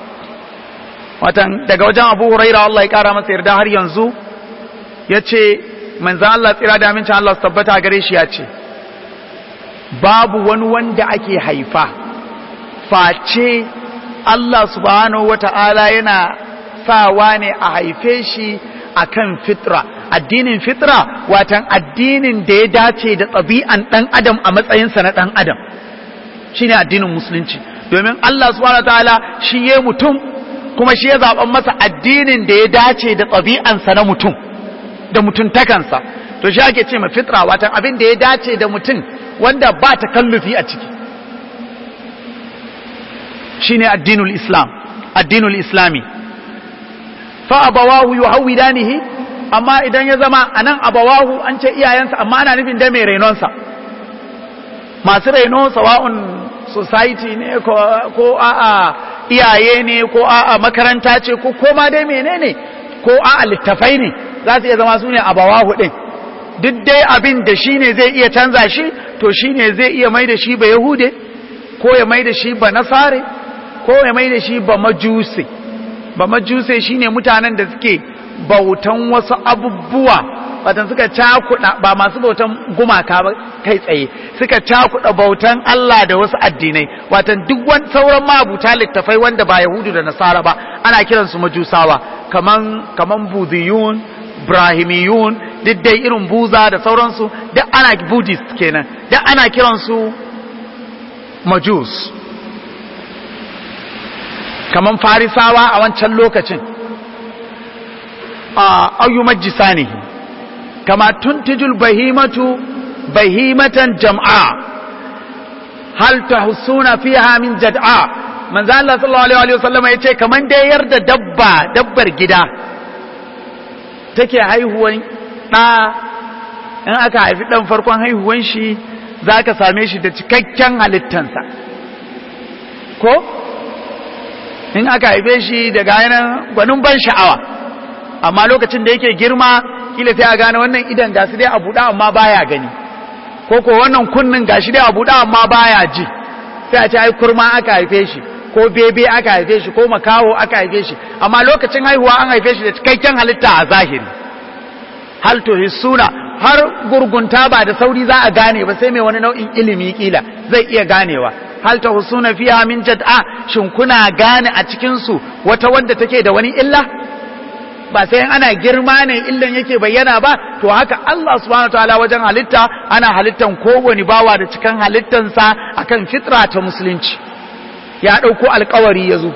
watan daga wajen Abu Hurairah Allah ya kara masa yarda har yanzu yace manzo Allah tsira da amincin Allah su tabbata gare shi yace babu wani wanda ake haifa face Allah subhanahu wata'ala yana sawa ne a haife shi akan fitra. Addinin fitra watan addinin da ya dace da ɗabi'an ɗan adam a matsayinsa na ɗan adam shine addinin musulunci, domin Allah subhanahu wata'ala shi ya mutum kuma shi ya zaɓan masa addinin da ya dace da ɗabi'ansa na mutum da mutuntakansa, to shi ake ce ma fitra, watan abin da ya dace da mutum wanda ba takallufi a ciki, shine addinul islam, addinul islami. Fa abawahu yuhawidanihi, amma idan ya zama anan abawahu an ce iyayensa, amma ana nufin da mai renonsa, masu raino sawa'un society ne ko ko a'a iyaye ne ko a'a makaranta ce ko koma dai menene ko a'a littafai ne za su iya zama su ne abawahu din duk dai abin da shi ne zai iya canza shi to shi ne zai iya mai da shi ba yahude ko ya mai da shi ba nasare ko ya mai da shi ba majuse ba majuse shi ne mutanen da suke bautan wasu abubuwa watan suka cakuɗa ba masu bautan gumaka ba kai tsaye suka cakuɗa bautan Allah da wasu addinai watan duk wani sauran mabuta littafai wanda ba yahudu da nasara ba ana kiransu majusawa kaman kaman budiyun ibrahimiyun duk dai irin buza da sauransu duk ana buddhist kenan duk ana kiransu majus kaman farisawa a wancan lokacin a ayu majisanihi kama tuntijul bahimatu bahimatan jam'a hal tahsuna fiha min jad'a manzo Allah sallallahu alaihi wasallam yace kaman dai yarda dabba dabbar gida take haihuwan da in aka haifi dan farkon haihuwan shi zaka same shi da cikakken halittansa ko in aka haife shi daga yanan gwanin ban sha'awa amma lokacin da yake girma kila sai a gane wannan idan gashi dai a buɗa amma baya gani ko ko wannan kunnin gashi dai a buɗa amma baya ji sai a ce ai kurma aka haife shi ko bebe aka haife shi ko makaho aka haife shi amma lokacin haihuwa an haife shi da cikakken halitta a zahiri hal to hisuna har gurgunta ba da sauri za a gane ba sai mai wani nau'in ilimi kila zai iya ganewa hal ta husuna fiha min jad'a shin kuna gane a cikin su wata wanda take da wani illa ba sai ana girma ne illan yake bayyana ba to haka Allah subhanahu wataala wajen halitta ana halittan kowani bawa da cikin halittansa akan fitra ta musulunci ya dauko alƙawari yazo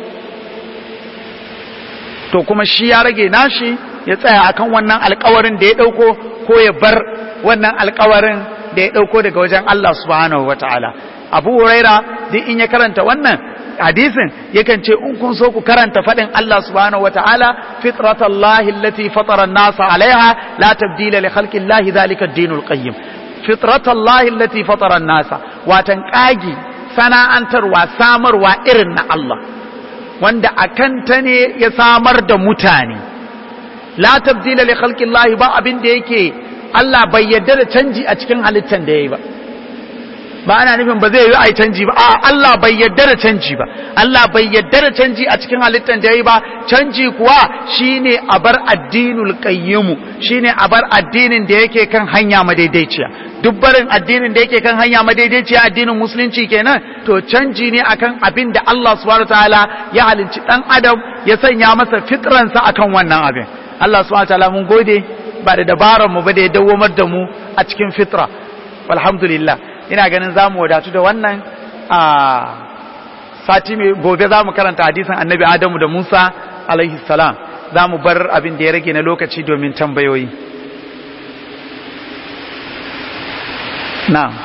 to kuma shi ya rage nashi ya tsaya akan wannan alƙawarin da ya dauko ko ya bar wannan alƙawarin da ya dauko daga wajen Allah subhanahu wataala Abu Huraira duk in ya karanta wannan hadisin yakan ce in kun so ku karanta fadin Allah subhanahu wataala fitratallahi allati fatara an-nasa 'alayha la tabdila li khalqillahi dhalika ad-dinul qayyim fitratallahi allati fatara an-nasa watan kagi sana'antarwa samarwa irin na Allah wanda akan ta ne ya samar da mutane la tabdila li khalqillahi ba abin da yake Allah bai yarda da canji a cikin halittan da yayi ba ba ana nufin ba zai yi ai canji ba a Allah bai yarda da canji ba Allah bai yarda da canji a cikin halittar da yayi ba canji kuwa shine a bar addinul qayyim shine a bar addinin da yake kan hanya madaidaiciya duk barin addinin da yake kan hanya madaidaiciya addinin musulunci kenan to canji ne akan abin da Allah subhanahu wataala ya halicci dan adam ya sanya masa fitransa akan wannan abin Allah subhanahu wataala mun gode ba da dabaran mu ba da ya dawwamar da mu a cikin fitra walhamdulillah ina ganin zamu wadatu da wannan a sati mai gobe zamu karanta hadisin annabi Adamu da Musa alaihi salam zamu bar abin da ya rage na lokaci domin tambayoyi na'am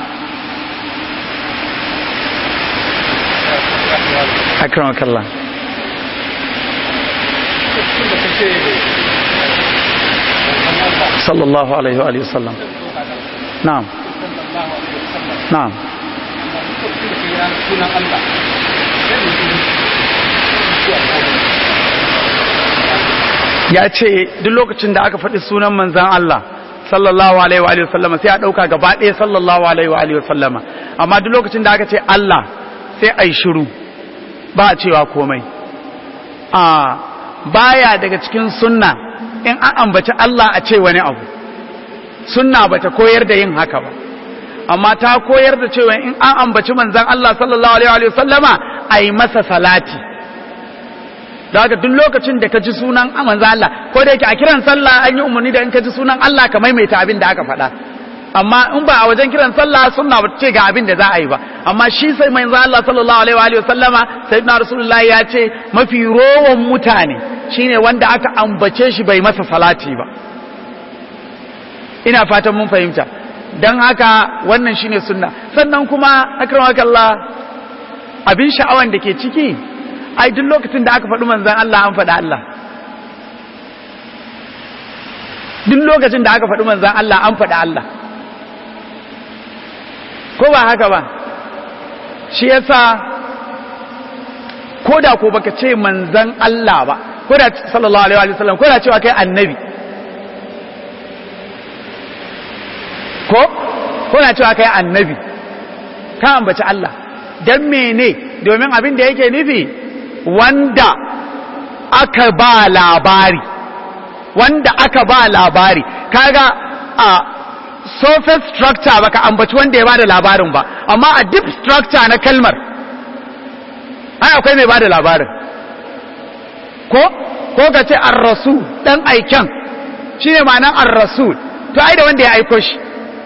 akramakallah sallallahu alaihi wa alihi wasallam na'am na'am ya ce duk lokacin da aka faɗi sunan manzan Allah sallallahu alaihi wa alihi wasallama sai a ɗauka gaba ɗaya sallallahu alaihi wa alihi wasallama amma duk lokacin da aka ce Allah sai a yi shiru ba a cewa komai a baya daga cikin sunna in an ambaci Allah a ce wani abu sunna bata koyar da yin haka ba amma ta koyar da cewa in an ambaci manzan Allah sallallahu alaihi wa sallama a yi masa salati da haka duk lokacin da ka ji sunan manzan Allah ko da yake a kiran sallah an yi umarni da in ka ji sunan Allah ka maimaita abin da aka faɗa amma in ba a wajen kiran sallah sunna ba ce ga abin da za a yi ba amma shi sai manzan Allah sallallahu alaihi wa sallama sayyidina rasulullah ya ce mafi rowan mutane shine wanda aka ambace shi bai masa salati ba ina fatan mun fahimta dan haka wannan shine sunna sannan kuma akramakallah abin sha'awan da ke ciki ai duk lokacin da aka faɗi manzon Allah an faɗi Allah duk lokacin da aka faɗi manzon Allah an faɗi Allah ko ba haka ba shi yasa koda ko baka ce manzan Allah ba koda sallallahu alaihi wa sallam koda cewa kai annabi ko koda cewa kai annabi ka ambaci Allah dan mene domin abin da yake nufi wanda aka ba labari wanda aka ba labari kaga a surface structure baka ambaci wanda ya bada labarin ba amma a deep structure na kalmar ai akwai mai bada labarin ko ko ka ce ar-rasul dan aikan shine ma'anar ar-rasul to ai da wanda ya aiko shi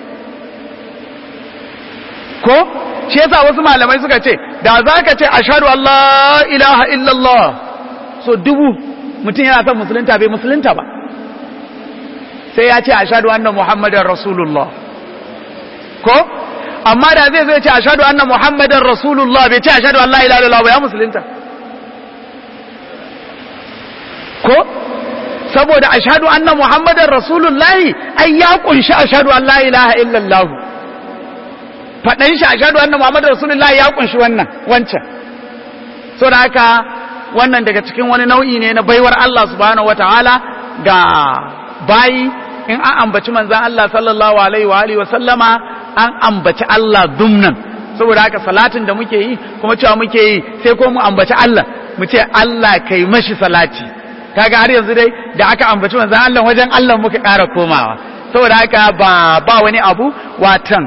ko shi yasa wasu malamai suka ce da zaka ce ashhadu an la ilaha illallah so dubu mutum yana son musulunta bai musulunta ba sai ya ce ashhadu anna muhammadar rasulullah ko amma da zai zo ya ce ashhadu anna muhammadar rasulullah bai ce ashhadu an la ilaha illallah ba ya musulunta ko saboda ashhadu anna muhammadar rasulullah ai ya kunshi ashhadu an la ilaha illallah fadan shi ashhadu anna muhammadar rasulullah ya kunshi wannan wancan so da haka wannan daga cikin wani nau'i ne na baiwar Allah subhanahu wataala ga bayi in an ambaci manzan Allah sallallahu alaihi wa alihi wa sallama an ambaci Allah dumnan saboda haka salatin da muke yi kuma cewa muke yi sai ko mu ambaci Allah mu ce Allah kai mashi salati kaga har yanzu dai da aka ambaci manzan Allah wajen Allah muka ƙara komawa saboda haka ba ba wani abu watan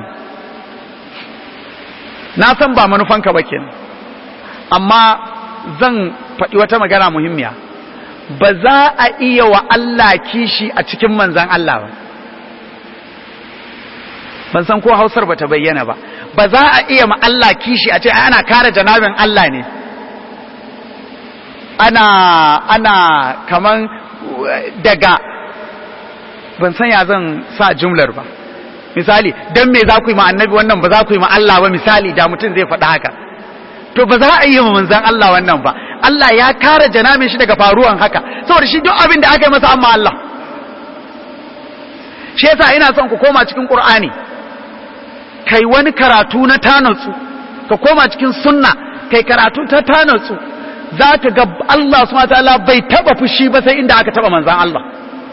na san ba manufanka ba kenan amma zan faɗi wata magana muhimmiya ba za a iya wa Allah kishi a cikin manzan Allah ba ban san ko hausar ba ta bayyana ba ba za a iya ma Allah kishi a ce ana kare janabin Allah ne ana ana kaman daga ban san ya zan sa jumlar ba misali dan me za ku yi ma annabi wannan ba za ku yi ma Allah ba misali da mutum zai faɗa haka to ba za a yi ma manzan Allah wannan ba Allah ya kare janamin shi daga faruwan haka saboda shi duk abin da aka yi masa amma Allah shi yasa ina son ku koma cikin Qur'ani kai wani karatu na tanatsu ka koma cikin sunna kai karatu ta tanatsu zaka ga Allah subhanahu wataala bai taba fushi ba sai inda aka taba manzan Allah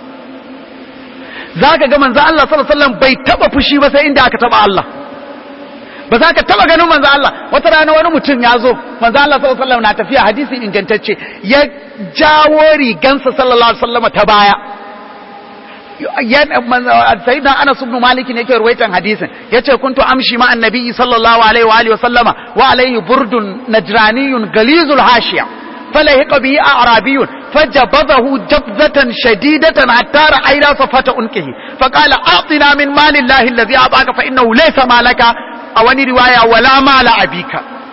zaka ga manzan Allah sallallahu alaihi wasallam bai taba fushi ba sai inda aka taba Allah ba za ka taba ganin manzo Allah wata rana wani mutum ya zo manzo Allah sallallahu alaihi wasallam na tafiya hadisi ingantacce ya jawo rigansa sallallahu alaihi wasallam ta baya sayyidina Anas ibn Malik ne yake ruwaitan hadisin yace kuntu amshi ma annabi sallallahu alaihi wa alihi wasallama wa alaihi burdun najraniyun galizul hashiya فلهق به أعرابي فجبضه جبزة شديدة حتى رأينا صفة أنكه فقال أعطنا من مال الله الذي أعطاك فإنه ليس مالك أو رواية ولا مال أبيك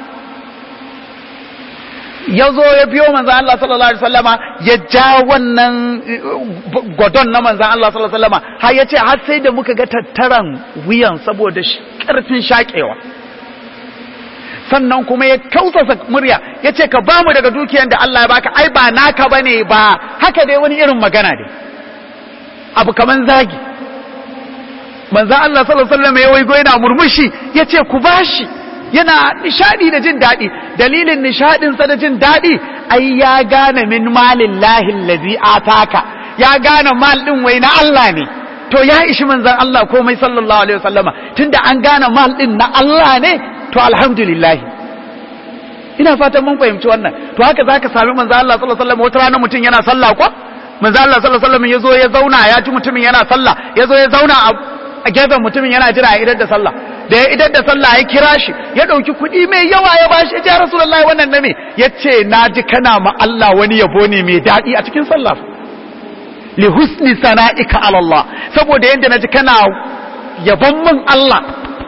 yazo ya biyo manzo Allah sallallahu alaihi wasallama ya ja wannan godon na manzo Allah sallallahu alaihi wasallama har yace har sai da muka ga tattaran wuyan saboda karfin shakewa sannan kuma ya kausasa murya ya ce ka bamu daga dukiyar da Allah ya baka ai ba naka bane ba haka dai wani irin magana dai abu kaman zagi manzo Allah sallallahu alaihi wasallam ya waigo yana murmushi ya ce ku bashi yana nishadi da jin dadi dalilin nishadin sa da jin dadi ai ya gane min malillahi allazi ataka ya gane mal din wai na Allah ne to ya ishi manzon Allah komai sallallahu alaihi wasallama tunda an gane mal din na Allah ne to alhamdulillah ina fatan mun fahimci wannan to haka zaka sami manzo Allah sallallahu alaihi wasallam wata rana mutum yana sallah ko manzo Allah sallallahu alaihi wasallam yazo ya zauna ya ji mutumin yana sallah yazo ya zauna a gefen mutumin yana jira ya idar da sallah da ya idar da sallah ya kira shi ya dauki kuɗi mai yawa ya bashi ya ce ya rasulullahi wannan na me yace naji kana ma Allah wani yabo ne mai dadi a cikin sallah li husni sana'ika ala Allah saboda yanda naji kana yabon min Allah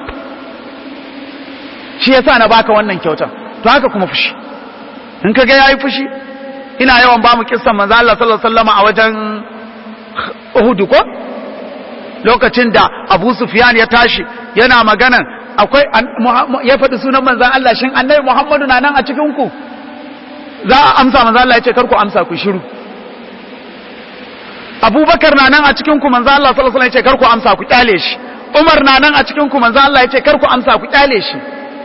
shi yasa na baka wannan kyautar to haka kuma fushi in kaga yayi fushi ina yawan ba mu kissan manzo Allah sallallahu alaihi wasallam a wajen Uhud ko lokacin da Abu Sufyan ya tashi yana maganan akwai ya faɗi sunan manzo Allah shin annabi Muhammadu na nan a cikin ku za a amsa manzo Allah ya ce kar ku amsa ku shiru Abubakar na nan a cikin ku manzo Allah sallallahu alaihi wasallam ya ce kar ku amsa ku kyale shi Umar na nan a cikin ku manzo Allah ya ce kar ku amsa ku kyale shi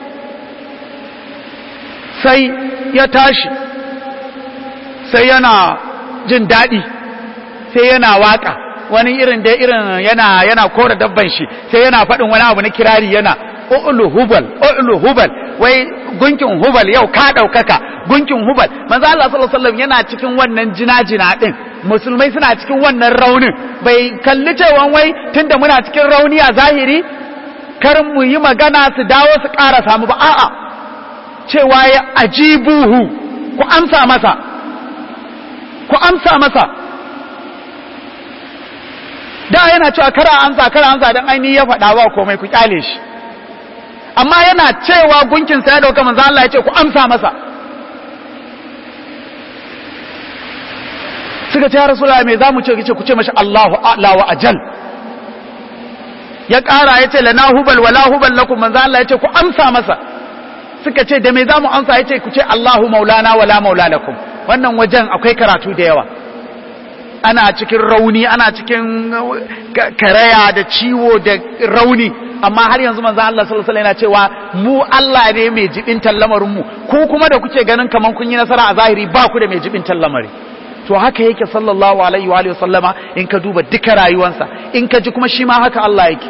sai ya tashi sai yana jin daɗi sai yana waka wani irin da irin yana yana kora dabban shi sai yana faɗin wani abu na kirari yana ulu hubal ulu hubal wai gunkin hubal yau ka ɗaukaka gunkin hubal manzo Allah sallallahu alaihi wasallam yana cikin wannan jina-jina din musulmai suna cikin wannan raunin bai kalli cewa wai tunda muna cikin rauni a zahiri kar mu yi magana su dawo su ƙara samu ba a'a cewa ya ajibuhu ku amsa masa ku amsa masa da yana cewa kara amsa kara amsa dan aini ya faɗa ba komai ku kyale shi amma yana cewa gunkin sa ya dauka manzo Allah ya ce ku amsa masa suka ce ya rasulullahi me zamu ce kice ku ce mashi Allahu a'la wa ajal ya ƙara ya ce lana hubal wala hubal lakum manzo Allah ya ce ku amsa masa suka ce da me zamu amsa ya ce ku ce Allahu maulana wala maula lakum wannan wajen akwai karatu da yawa ana cikin rauni ana cikin karaya da ciwo da rauni amma har yanzu manzo Allah sallallahu alaihi wasallam yana cewa mu Allah ne mai jibintan lamarin mu ko kuma da kuke ganin kaman kun yi nasara a zahiri ba ku da mai jibintan lamari to haka yake sallallahu alaihi wa alihi wasallama in ka duba duka rayuwarsa in ka ji kuma shi ma haka Allah yake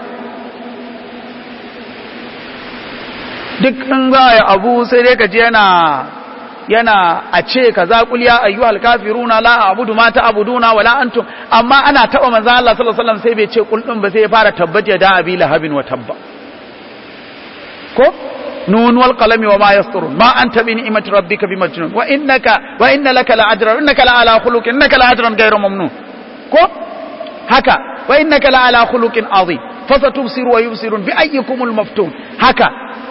duk in za ya abu sai dai ka ji yana yana a ce kaza qul ya ayyuhal kafiruna la a'budu ma ta'buduna wala antum amma ana taba manzo Allah sallallahu alaihi wasallam sai bai ce qul din ba sai ya fara tabbata da abi lahabin wa tabba ko nun wal qalami wa ma yasturun ma anta bi ni'mati rabbika bimajnun wa innaka wa inna laka la ajran innaka la ala khuluqin innaka la ajran ghayru mamnun ko haka wa innaka la ala khuluqin azim fasatubsiru wa yubsirun bi ayyikumul maftun haka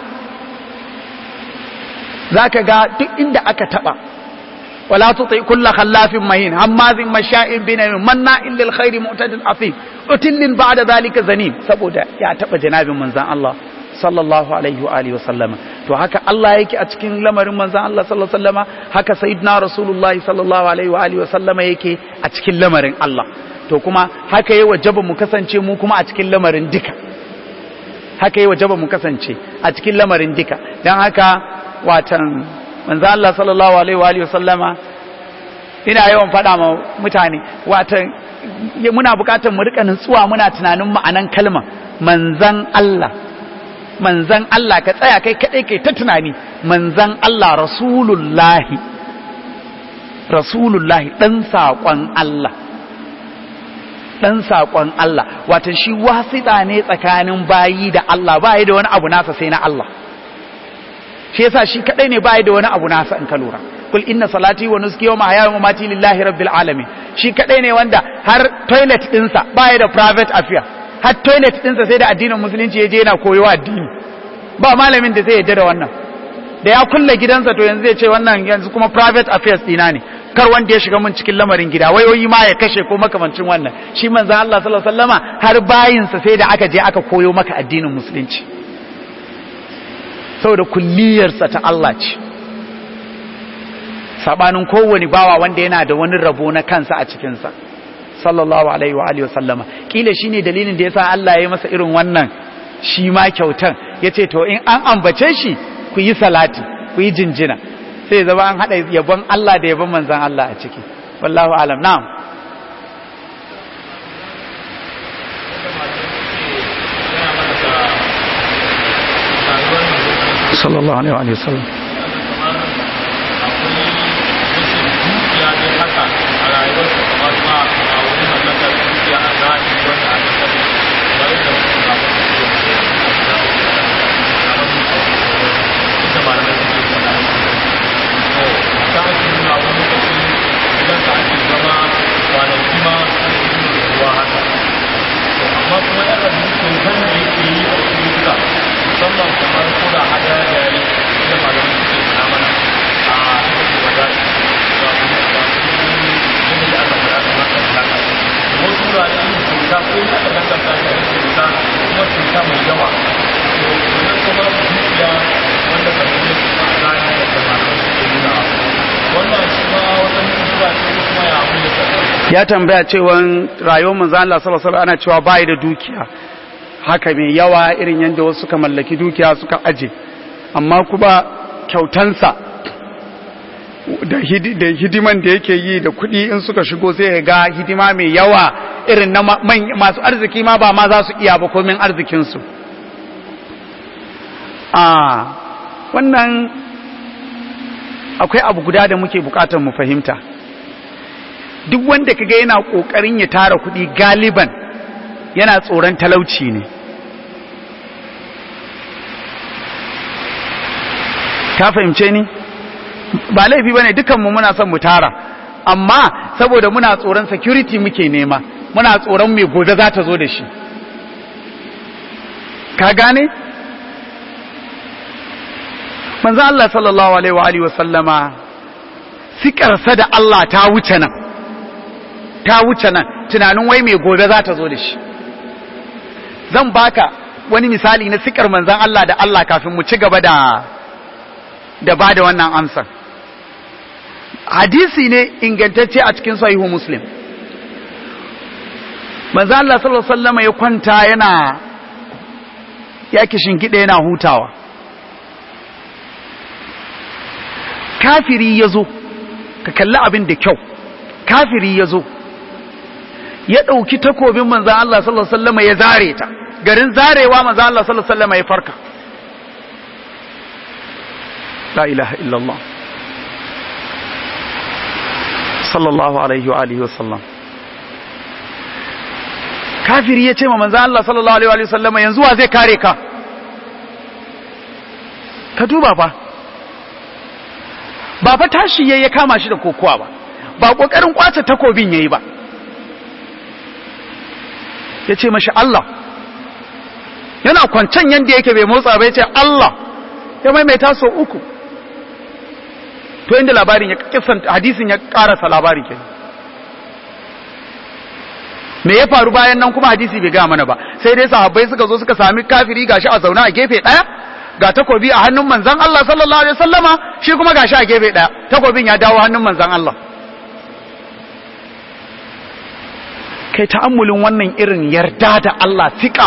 zaka ga duk inda aka taba wala tuti kullu khallafin mahin hammazin masha'in binamin manna'il lil khairi mu'tadin afif utillin ba'da zalika zanim saboda ya taba janabin manzon Allah sallallahu alaihi wa alihi wasallama to haka Allah yake a cikin lamarin manzon Allah sallallahu alaihi wasallama haka sayyidina rasulullahi sallallahu alaihi wa alihi wasallama yake a cikin lamarin Allah to kuma haka yayi wajaba mu kasance mu kuma a cikin lamarin duka haka yayi wajaba mu kasance a cikin lamarin duka dan haka watan manzon Allah sallallahu alaihi wa alihi wasallama ina yawan fada ma mutane watan muna bukatar mu rika nutsuwa muna tunanin ma'anan kalma manzon Allah manzan Allah ka tsaya kai kadai kai ta tunani manzan Allah rasulullahi rasulullahi dan sakon Allah dan sakon Allah wato shi wasita ne tsakanin bayi da Allah bai da wani abu nasa sai na Allah shi yasa shi kadai ne bai da wani abu nasa in ka lura kul inna salati wa nusuki wa mahyaya wa mamati lillahi rabbil alamin shi kadai ne wanda har toilet dinsa bai da private affair har toilet ɗinsa sai da addinin musulunci ya je yana koyo addini ba malamin da zai yarda da wannan da ya kulle gidansa to yanzu zai ce wannan yanzu kuma private affairs dina ne kar wanda ya shiga mun cikin lamarin gida wayoyi ma ya kashe ko makamancin wannan shi manzon Allah sallallahu alaihi wasallama har bayinsa sai da aka je aka koyo maka addinin musulunci saboda kulliyarsa ta Allah ce sabanin kowane bawa wanda yana da wani rabo na kansa a cikinsa sallallahu alaihi wa alihi wasallama kila shine dalilin da yasa Allah ya masa irin wannan shi ma kyautan yace to in an ambace shi ku yi salati ku yi jinjina sai zama an hada yabon Allah da yabon manzon Allah a ciki wallahu alam na'am sallallahu alaihi wa alihi wasallam ya tambaya cewa rayuwar manzo Allah sallallahu alaihi wasallam ana cewa bai da dukiya haka mai yawa irin yadda wasu suka mallaki dukiya suka aje, amma kuma kyautansa da hidiman da yake yi da kuɗi in suka shigo sai ya ga hidima mai yawa irin na masu arziki ma ba ma za su iya ba komin arzikinsu. a wannan akwai abu guda da muke bukatar mu fahimta. Duk wanda kaga yana kokarin ya tara kuɗi galiban yana tsoron talauci ne. Ka fahimce ni? Ba laifi bane dukanmu muna son mu tara, amma saboda muna tsoron security muke nema, muna tsoron mai gobe za ta zo da shi. Ka gane? Manzo Allah sallallahu alaihi wa alihi wa sallama sikarsa da Allah ta wuce nan, ta wuce nan tunanin wai mai gobe za ta zo da shi. Zan baka wani misali na sikar manzon Allah da Allah kafin mu ci gaba da da bada wannan amsar. Hadisi ne ingantacce a cikin sahihu Muslim. Manzo Allah sallallahu alaihi wasallam ya kwanta yana yake shingide yana hutawa. Kafiri yazo, ka kalli abin da kyau. Kafiri yazo ya dauki takobin manzo Allah sallallahu alaihi wasallam ya zare ta. Garin zarewa manzo Allah sallallahu alaihi wasallam ya farka. La ilaha illallah sallallahu alaihi wa alihi wasallam. Kafiri ya ce ma manzo Allah sallallahu alaihi wa sallam yanzu wa zai kare ka? Ka duba fa ba fa tashi yayi ya kama shi da kokowa ba, ba kokarin kwace takobin yayi ba. Ya ce mashi Allah, yana kwancan yanda yake bai motsa ba, ya ce Allah, ya maimaita so uku. To inda labarin ya kisan hadisin ya karasa labarin ke. Me ya faru bayan nan kuma hadisi bai ga mana ba, sai dai sahabbai suka zo suka sami kafiri gashi a zauna a gefe daya, ga takobi a hannun manzon Allah sallallahu alaihi wasallama, shi kuma gashi a gefe daya, takobin ya dawo hannun manzon Allah. Kai ta'ammulin wannan irin yarda da Allah, tika,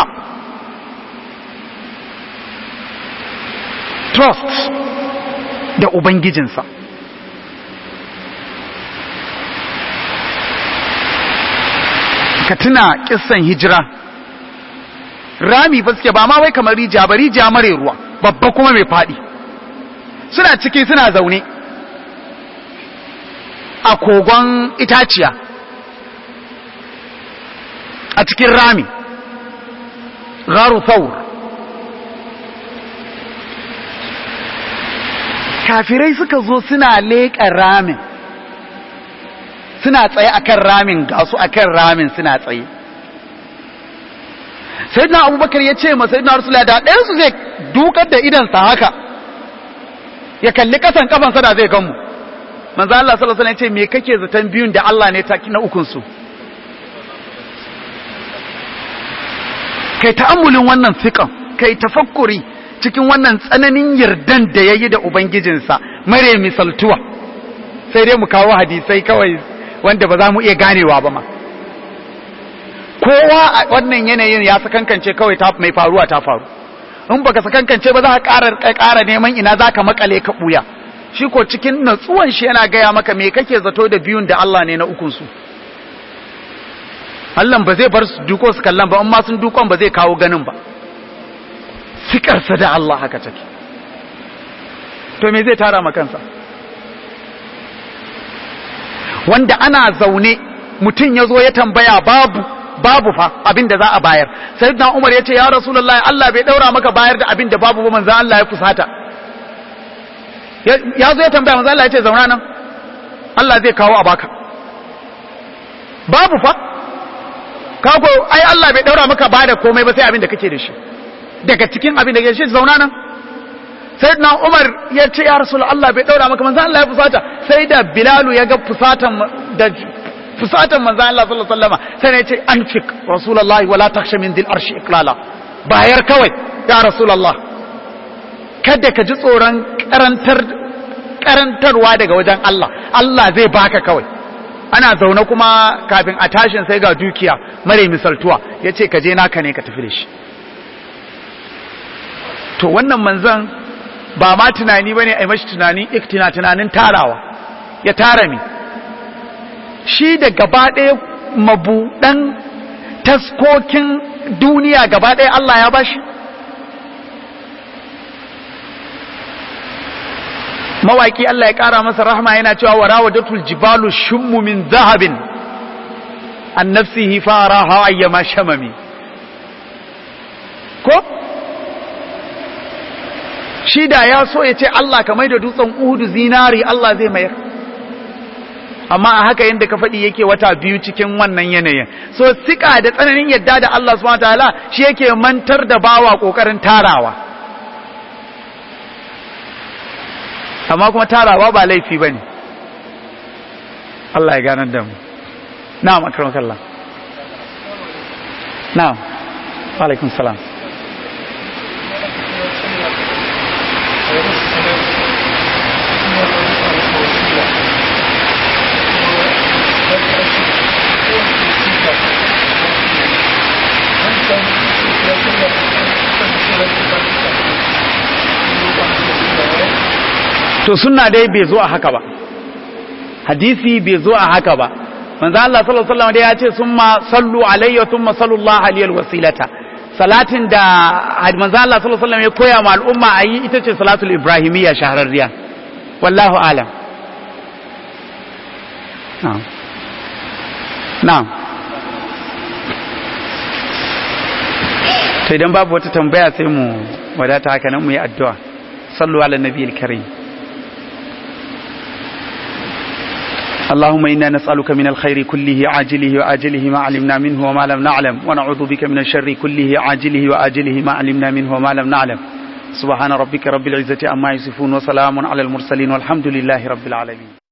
trust da ubangijinsa. Ka tuna kissan hijira, rami ba suke ba ma wai kamar rijiya ba, rijiya mare ruwa babba kuma mai fadi. Suna ciki suna zaune a kogon itaciya a cikin rami, gharu thawr. Kafirai suka zo suna leƙa ramin, suna tsaye akan ramin, ga su akan ramin suna tsaye. Sayyidina Abubakar ya ce ma Sayyidina Rasulullah da ɗayan su zai dukar da idansa haka ya kalli kasan kafansa da zai ganmu. Manzo Allah sallallahu alaihi wasallam ya ce me kake zaton biyun da Allah ne ta na ukun su? Kai ta'ammulin wannan fiqan, kai tafakkuri cikin wannan tsananin yardan da yayi da ubangijinsa mare misaltuwa. Sai dai mu kawo hadisai kawai wanda ba za mu iya ganewa ba ma. Kowa a wannan yanayin ya sakankance kawai ta mai faruwa ta faru. In baka sakankance ba za ka ƙara ƙara neman ina za ka makale ka buya. Shi ko cikin natsuwan shi yana gaya maka me kake zato da biyun da Allah ne na ukun su. Allah ba zai bar su duko su kallon ba, amma sun dukon ba zai kawo ganin ba. Sikarsa da Allah haka take. To me zai tara ma kansa? Wanda ana zaune mutum ya zo ya tambaya babu babu fa abin da za a bayar. Sayyidina Umar ya ce ya Rasulullahi Allah bai daura maka bayar da abin da babu ba, manzo Allah ya fusata. Ya zo ya tambaya manzo Allah ya ce zauna nan, Allah zai kawo a baka. Babu fa, kago ai Allah bai daura maka bada komai ba sai abin da kake da shi. Daga cikin abin da kake da shi zauna nan. Sayyidina Umar ya ce ya Rasul Allah bai daura maka, manzo Allah ya fusata. Sai da Bilalu ya ga fusatan da fusatan manzo Allah sallallahu alaihi wasallam sai ya ce anfik Rasulullahi wala takhsha min dil arshi iqlala. Bayar kawai ya Rasulullah, kada ka ji tsoron karantar karantarwa daga wajen Allah, Allah zai baka kawai. Ana zaune kuma kafin a tashin sai ga dukiya mare misaltuwa, yace ka je naka ne ka tafi da shi. to wannan manzon ba ma tunani bane ai mashi tunani iktina tunanin tarawa ya tara mi shi da gaba ɗaya mabuɗan taskokin duniya gaba ɗaya Allah ya bashi. Mawaki Allah ya ƙara masa rahma yana cewa warawadatul jibalu shummu min zahabin an nafsihi faraha ayyama shamami ko shi da ya so ya ce Allah ka mai da dutsen Uhudu zinari Allah zai mayar, amma a haka yadda ka faɗi yake wata biyu cikin wannan yanayin. So sika da tsananin yadda da Allah subhanahu wataala shi yake mantar da bawa kokarin tarawa, amma kuma tarawa ba laifi bane. Allah ya ganar da mu. Na'am akramakallah. Na'am. Wa alaikum salam. To sunna dai bai zo a haka ba, hadisi bai zo a haka ba. Manzo Allah sallallahu alaihi wasallam dai ya ce summa sallu alayya thumma sallallahu alayhi wasilata. Salatin da manzo Allah sallallahu alaihi wasallam ya koya ma al'umma ayi ita ce salatul ibrahimiyya shahararriya. Wallahu alam. Na'am. Na'am. To idan babu wata tambaya sai mu wadata haka nan mu yi addu'a. Sallu ala nabiyil karim. اللهم إنا نسألك من الخير كله عاجله وآجله ما علمنا منه وما لم نعلم ونعوذ بك من الشر كله عاجله وآجله ما علمنا منه وما لم نعلم سبحان ربك رب العزة عما يصفون وسلام على المرسلين والحمد لله رب العالمين.